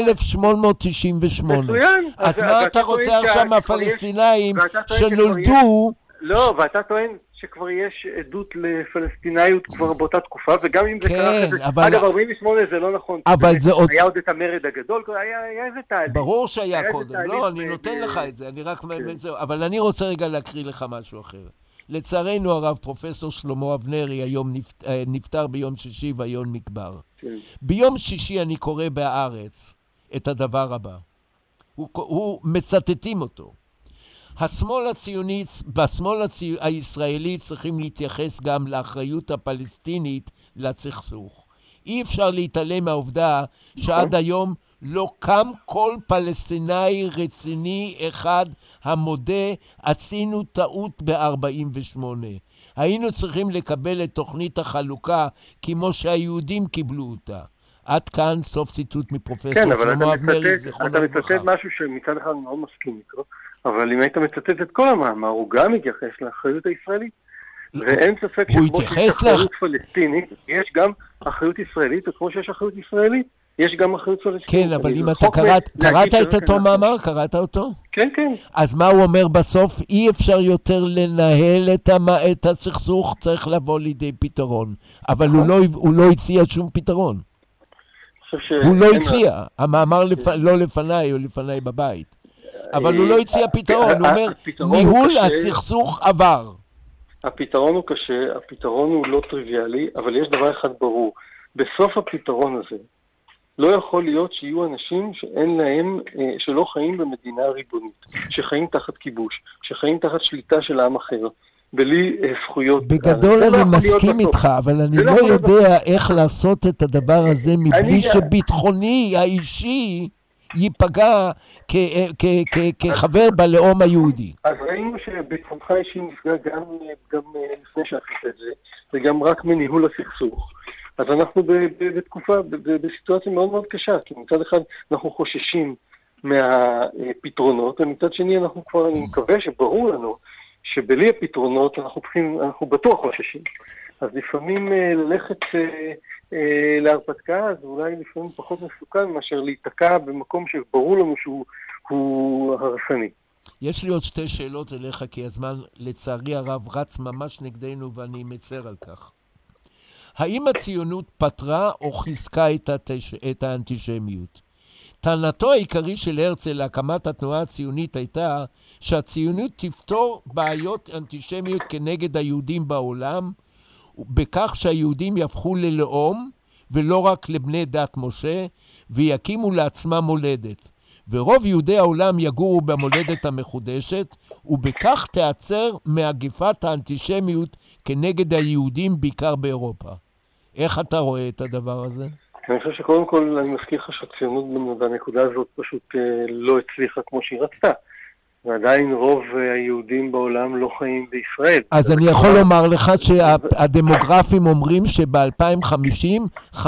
1898. מצוין. אז מה אתה רוצה עכשיו מהפלסטינאים שנולדו? לא, ואתה טוען שכבר יש עדות לפלסטיניות כבר באותה תקופה, וגם אם זה קרה אחרי זה, אגב, 48 זה לא נכון, היה עוד את המרד הגדול, היה איזה תהליך. ברור שהיה קודם, לא, אני נותן לך את זה, אני רק... אבל אני רוצה רגע להקריא לך משהו אחר. לצערנו הרב, פרופסור שלמה אבנרי היום נפטר ביום שישי והיום נקבר. ביום שישי אני קורא בהארץ את הדבר הבא. הוא מצטטים אותו. השמאל הציוני, בשמאל הישראלי צריכים להתייחס גם לאחריות הפלסטינית לסכסוך. אי אפשר להתעלם מהעובדה שעד היום לא קם כל פלסטיני רציני אחד המודה, עשינו טעות ב-48. היינו צריכים לקבל את תוכנית החלוקה כמו שהיהודים קיבלו אותה. עד כאן סוף ציטוט מפרופסור שלמה אבנרי. כן, אבל אתה מצטט משהו שמצד אחד מאוד מסכים איתו, אבל אם היית מצטט את כל המאמר, הוא גם מתייחס לאחריות הישראלית. ואין ספק שכמו שיש אחריות פלסטינית, יש גם אחריות ישראלית, וכמו שיש אחריות ישראלית, יש גם אחריות פלסטינית. כן, אבל אם אתה קראת את אותו מאמר, קראת אותו? כן, כן. אז מה הוא אומר בסוף? אי אפשר יותר לנהל את הסכסוך, צריך לבוא לידי פתרון. אבל הוא לא הציע שום פתרון. הוא לא הציע. המאמר לא לפניי, הוא לפניי בבית. אבל הוא לא הציע פתרון, הוא אומר, ניהול הסכסוך עבר. הפתרון הוא קשה, הפתרון הוא לא טריוויאלי, אבל יש דבר אחד ברור. בסוף הפתרון הזה, לא יכול להיות שיהיו אנשים שאין להם, שלא חיים במדינה ריבונית, שחיים תחת כיבוש, שחיים תחת שליטה של עם אחר, בלי זכויות. בגדול אני מסכים איתך, אבל אני לא יודע איך לעשות את הדבר הזה מבלי שביטחוני האישי ייפגע כחבר בלאום היהודי. אז ראינו שביטחונך האישי נפגע גם לפני שעשית את זה, וגם רק מניהול הסכסוך. אז אנחנו בתקופה, בסיטואציה מאוד מאוד קשה, כי מצד אחד אנחנו חוששים מהפתרונות, ומצד שני אנחנו כבר, אני מקווה שברור לנו, שבלי הפתרונות אנחנו בטוח חוששים. אז לפעמים ללכת להרפתקה, אז אולי לפעמים פחות מסוכן מאשר להיתקע במקום שברור לנו שהוא הרסני. יש לי עוד שתי שאלות אליך, כי הזמן לצערי הרב רץ ממש נגדנו ואני מצר על כך. האם הציונות פתרה או חיזקה את האנטישמיות? טענתו העיקרי של הרצל להקמת התנועה הציונית הייתה שהציונות תפתור בעיות אנטישמיות כנגד היהודים בעולם, בכך שהיהודים יהפכו ללאום ולא רק לבני דת משה, ויקימו לעצמם מולדת. ורוב יהודי העולם יגורו במולדת המחודשת, ובכך תיעצר מהגפת האנטישמיות כנגד היהודים בעיקר באירופה. איך אתה רואה את הדבר הזה? אני חושב שקודם כל אני מזכיר לך שהציונות בנקודה הזאת פשוט לא הצליחה כמו שהיא רצתה. ועדיין רוב היהודים בעולם לא חיים בישראל. אז אני יכול לומר לך שהדמוגרפים אומרים שב-2050 52%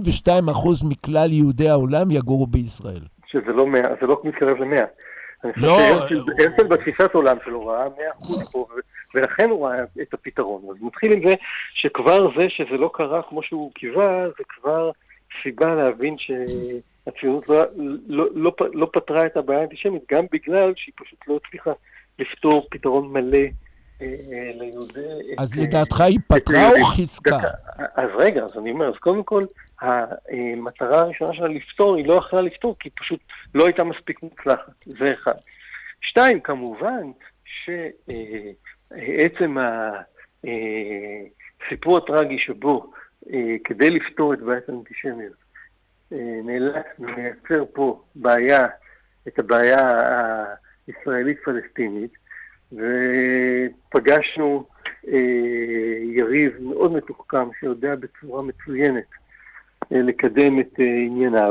מכלל יהודי העולם יגורו בישראל. שזה לא 100, זה לא מתקרב ל-100. אני חושב שהרצל בתפיסת עולם שלו ראה 100% פה, ולכן הוא ראה את הפתרון. אז נתחיל עם זה שכבר זה שזה לא קרה כמו שהוא קיווה, זה כבר סיבה להבין שהציונות לא פתרה את הבעיה האנטישמית, גם בגלל שהיא פשוט לא הצליחה לפתור פתרון מלא ליהודי. אז לדעתך היא פתרה או חיזקה? אז רגע, אז אני אומר, אז קודם כל, המטרה הראשונה שלה לפתור, היא לא יכלה לפתור, כי פשוט לא הייתה מספיק מוצלחת. זה אחד. 2, כמובן, שעצם הסיפור הטרגי שבו, כדי לפתור את בעיית האנטישמיות, נאלץ לייצר פה את הבעיה הישראלית-פלסטינית, ופגשנו יריב מאוד מתוחכם שיודע בצורה מצוינת לקדם את ענייניו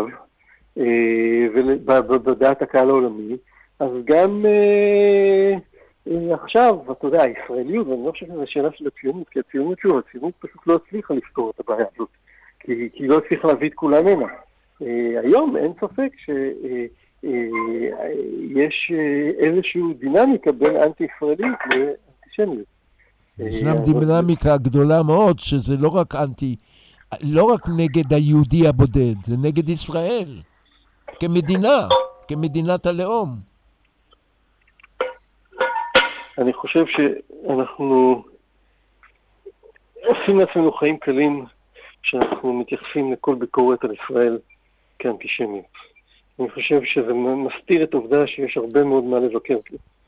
ובדעת הקהל העולמי. אז גם עכשיו, אתה יודע, הישראליות, ואני לא חושב שזו שאלה של הציונות, כי הציונות פשוט לא הצליחה לפתור את הבעיה הזאת, כי היא לא הצליחה להביא את כולם הנה. היום אין ספק שיש איזשהו דינמיקה בין אנטי-ישראלית לאנטישמיות. ישנם דינמיקה גדולה מאוד, שזה לא רק לא רק נגד היהודי הבודד, זה נגד ישראל, כמדינה, כמדינת הלאום. אני חושב שאנחנו עושים לעצמנו חיים קלים שאנחנו מתייחסים לכל ביקורת על ישראל כאנטישמיות. אני חושב שזה מסתיר את העובדה שיש הרבה מאוד מה לבקר.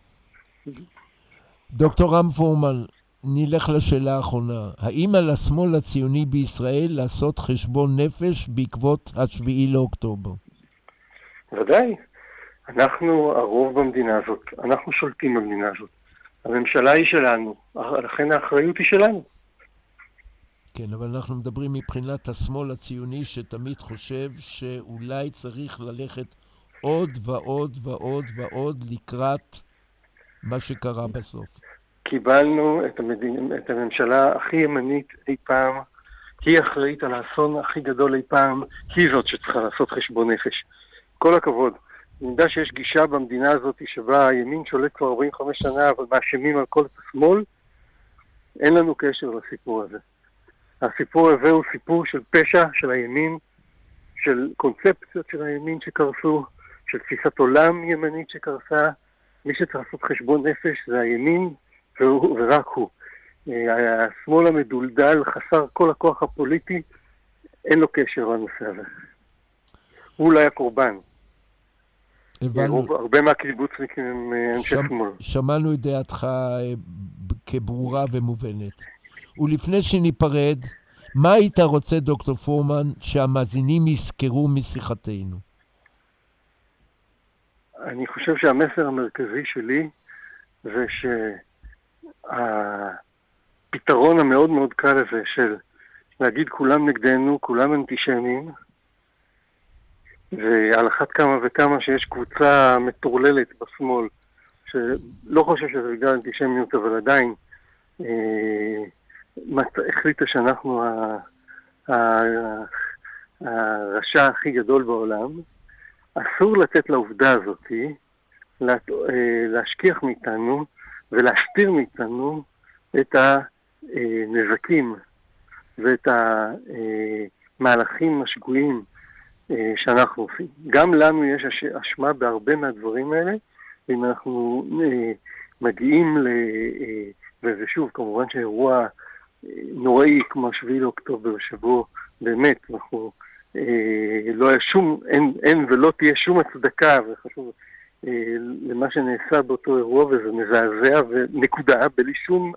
דוקטור רם פורמן, נלך לשאלה האחרונה. האם על השמאל הציוני בישראל לעשות חשבון נפש בעקבות 7 לאוקטובר? ודאי. אנחנו הרוב במדינה הזאת. אנחנו שולטים במדינה הזאת. הממשלה היא שלנו. לכן האחריות היא שלנו. כן, אבל אנחנו מדברים מבחינת השמאל הציוני שתמיד חושב שאולי צריך ללכת עוד ועוד ועוד ועוד לקראת מה שקרה בסוף. קיבלנו את הממשלה הכי ימנית אי פעם, היא אחראית על האסון הכי גדול אי פעם, היא זאת שצריכה לעשות חשבון נפש. כל הכבוד. אני יודע שיש גישה במדינה הזאת שבה הימין שולט כבר 45 שנה, אבל מאשימים על כל השמאל. אין לנו קשר לסיפור הזה. הסיפור הזה הוא סיפור של פשע של הימין, של קונספציות של הימין שקרסו, של תפיסת עולם ימנית שקרסה. מי שצריך לעשות חשבון נפש זה הימין ורק הוא. השמאל המדולדל, חסר כל הכוח הפוליטי, אין לו קשר לנושא הזה. הוא אולי הקורבן. הרבה מהקיבוצניקים הם אנשי שמאל. שמענו את דעתך כברורה ומובנת. ולפני שניפרד, מה היית רוצה, דוקטור פורמן, שהמאזינים יזכרו משיחתנו? אני חושב שהמסר המרכזי שלי זה שהפתרון המאוד מאוד קל הזה של להגיד כולם נגדנו, כולם אנטישמים, ועל אחת כמה וכמה שיש קבוצה מטורללת בשמאל, שלא חושב שזה בגלל אנטישמיות, אבל עדיין החליטה שאנחנו הרשע הכי גדול בעולם. אסור לתת לעובדה הזאת להשכיח מאיתנו ולהסתיר מאיתנו את הנזקים ואת המהלכים השגויים שאנחנו עושים. גם לנו יש אשמה בהרבה מהדברים האלה, אם אנחנו מגיעים וזה שוב, כמובן שאירוע נוראי כמו 7 לאוקטובר, שבו באמת אנחנו לא היה אין ולא תהיה שום הצדקה, וחשוב למה שנעשה באותו אירוע, וזה מזעזע ונקודה, בלי שום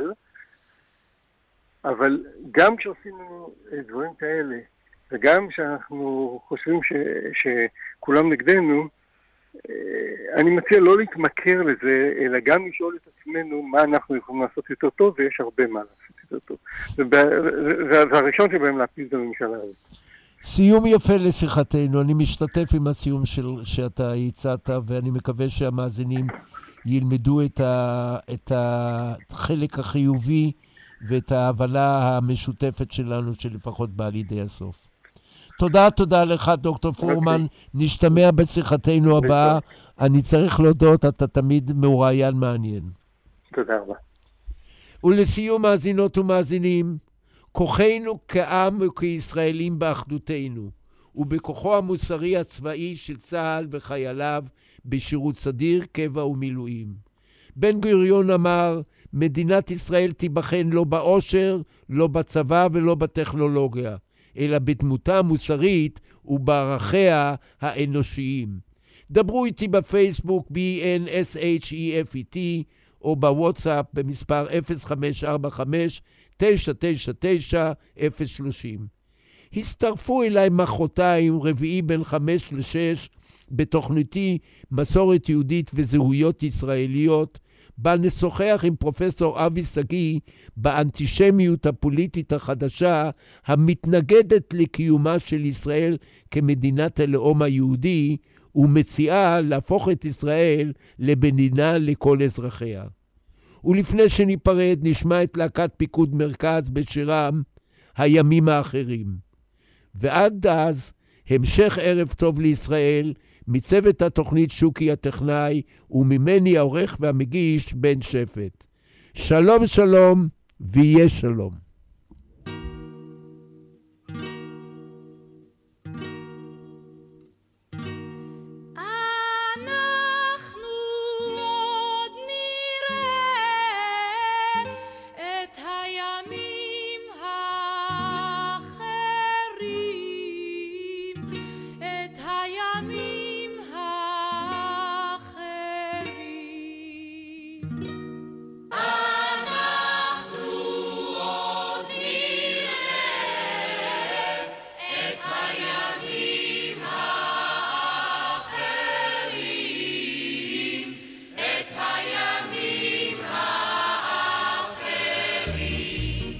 אבל גם כשעושים דברים כאלה, וגם שאנחנו חושבים שכולם נגדנו, אני מציע לא להתמכר לזה, אלא גם לשאול את עצמנו מה אנחנו יכולים לעשות יותר טוב, ויש הרבה מה לעשות יותר טוב. והראשון שבהם להפיל את הממשלה הזאת. סיום יפה לשיחתנו, אני משתתף עם הסיום שאתה הצעת, ואני מקווה שהמאזינים ילמדו את החלק החיובי ואת ההבנה המשותפת שלנו, שלפחות באה לידי הסוף. תודה לך, דוקטור פורמן. נשתמע בשיחתנו הבאה. אני צריך להודות, אתה תמיד מרואיין מעניין. תודה רבה. ולסיום, מאזינות ומאזינים, כוחנו כעם וכישראלים באחדותנו, ובכוחו המוסרי הצבאי של צה"ל וחייליו בשירות סדיר, קבע ומילואים. בן גוריון אמר, מדינת ישראל תיבחן לא באושר, לא בצבא ולא בטכנולוגיה, אלא בדמותה המוסרית ובערכיה האנושיים. דברו איתי בפייסבוק BNSHEFET או בוואטסאפ במספר 0545-999-030. הצטרפו אליי מחרתיים, רביעי בין 5 ל-6, בתוכניתי מסורת יהודית וזהויות ישראליות, בה נשוחח עם פרופסור אבי סגי באנטישמיות הפוליטית החדשה המתנגדת לקיומה של ישראל כמדינת הלאום היהודי, ומציעה להפוך את ישראל למדינה לכל אזרחיה. ולפני שניפרד נשמע את להקת פיקוד מרכז בשירם הימים האחרים. ועד אז המשך ערב טוב לישראל, מצוות התוכנית שוקי הטכנאי, וממני העורך והמגיש בן שפט. שלום שלום ויהיה שלום. האחרים.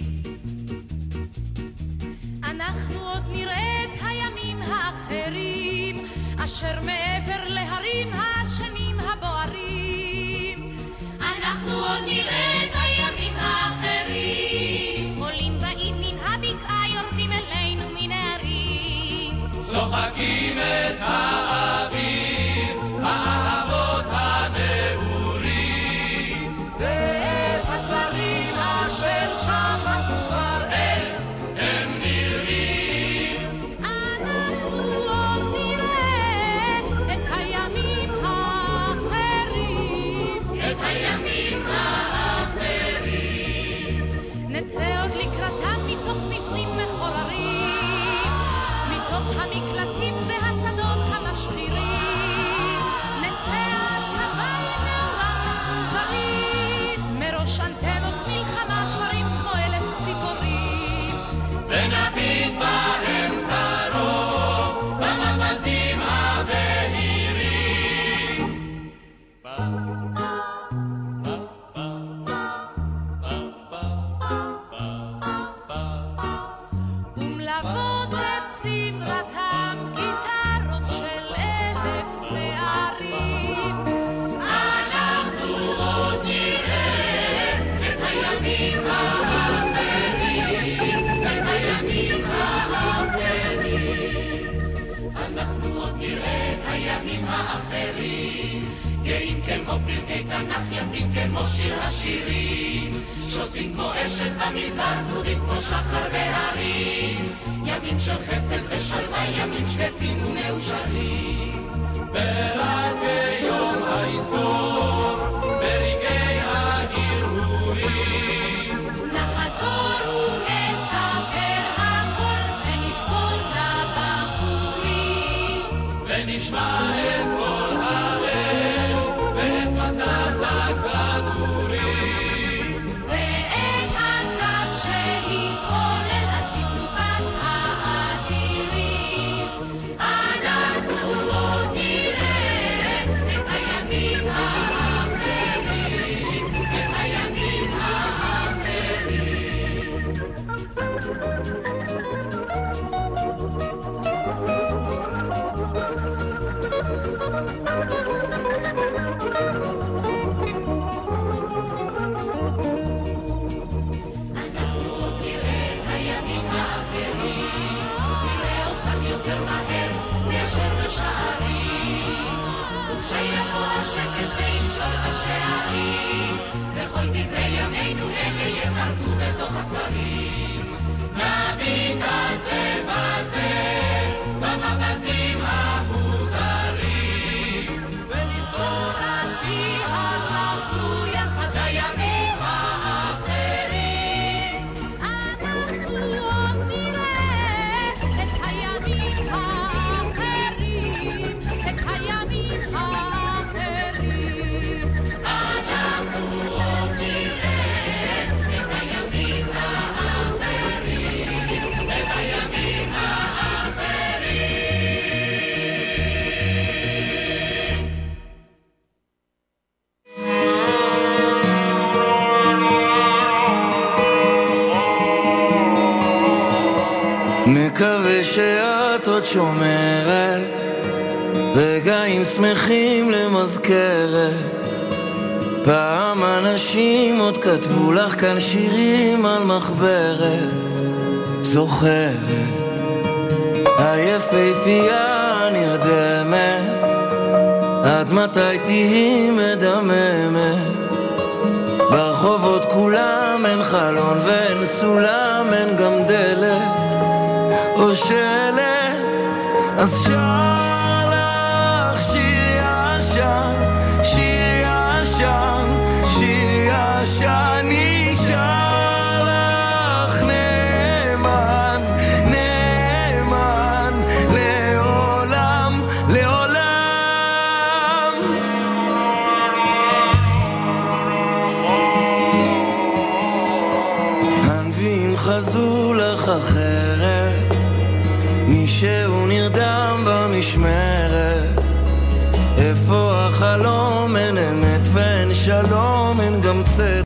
אנחנו עוד נראה את הימים האחרים, אשר מעבר להרים השנים הבוערים. אנחנו עוד נראה את הימים האחרים, עולים באים מן הבקעה, יורדים אלינו מן הערים, צוחקים את האוויר, האהבות הנעורים, ואת הדברים אשר שכחנו כבר איך הם נראים. אנחנו עוד נראה את הימים האחרים, את הימים האחרים. נצא עוד לקראתם מתוך מבנים מחוררים, מתוך המקלטים והשדות המשחירים. נצא על קביים מעורם מסונברים, מראש אנטנות מלחמה שרים כמו 1000 ציפורים, ונביט בהם קרוב במבטים הבהירים. ומלוות את סמרתם גיטרות של 1000 נערים. אנחנו עוד נראה את הימים האחרים, את הימים האחרים. אנחנו עוד נראה את הימים האחרים, גאים כמו פרקי תנ"ך, יפים כמו שיר השירים, שוטפים כמו אשת במדבר, ורודים כמו שחר בהרים. ימים של חסד ושלווה, ימים שקטים ומאושרים. ורק ביום היזכור, ברגעי ההרהורים, נחזור ונספר הכל ונספור לבחורים, ונשמע את כל האש ואת מטח הכדורים. ואת הקרב שהתחולל אז בתנופת האדירים. אנחנו עוד נראה את הימים האחרים, את הימים האחרים. אנחנו עוד נראה את הימים האחרים, נראה אותם יותר מהר מאשר בשערים, וכשיבוא השקט וימשול השערים, וכל דברי ימינו אלה יחרטו בתוך הספרים. נביט זה בזה במבטים המוזרים, ונזכור אז כי הלכנו יחד לימים האחרים. אנחנו עוד נראה את הימים האחרים, את הימים האחרים. אנחנו עוד נראה את הימים האחרים, את הימים מקווה שאת עוד שומרת רגעים שמחים למזכרת. פעם אנשים עוד כתבו לך כאן שירים על מחברת. זוכרת היפהפייה נרדמת, עד מתי תהי מדממת? ברחובות כולם אין חלון ואין סולם, אין גם דלת או שלט, אז שר לך שיר ישן, שיר ישן, שיר ישן, נשאר לך נאמן, נאמן, לעולם, לעולם. הנביאים חזו לך אחרת, מישהו נרדם במשמרת. איפה החלום? אין אמת ואין שלום,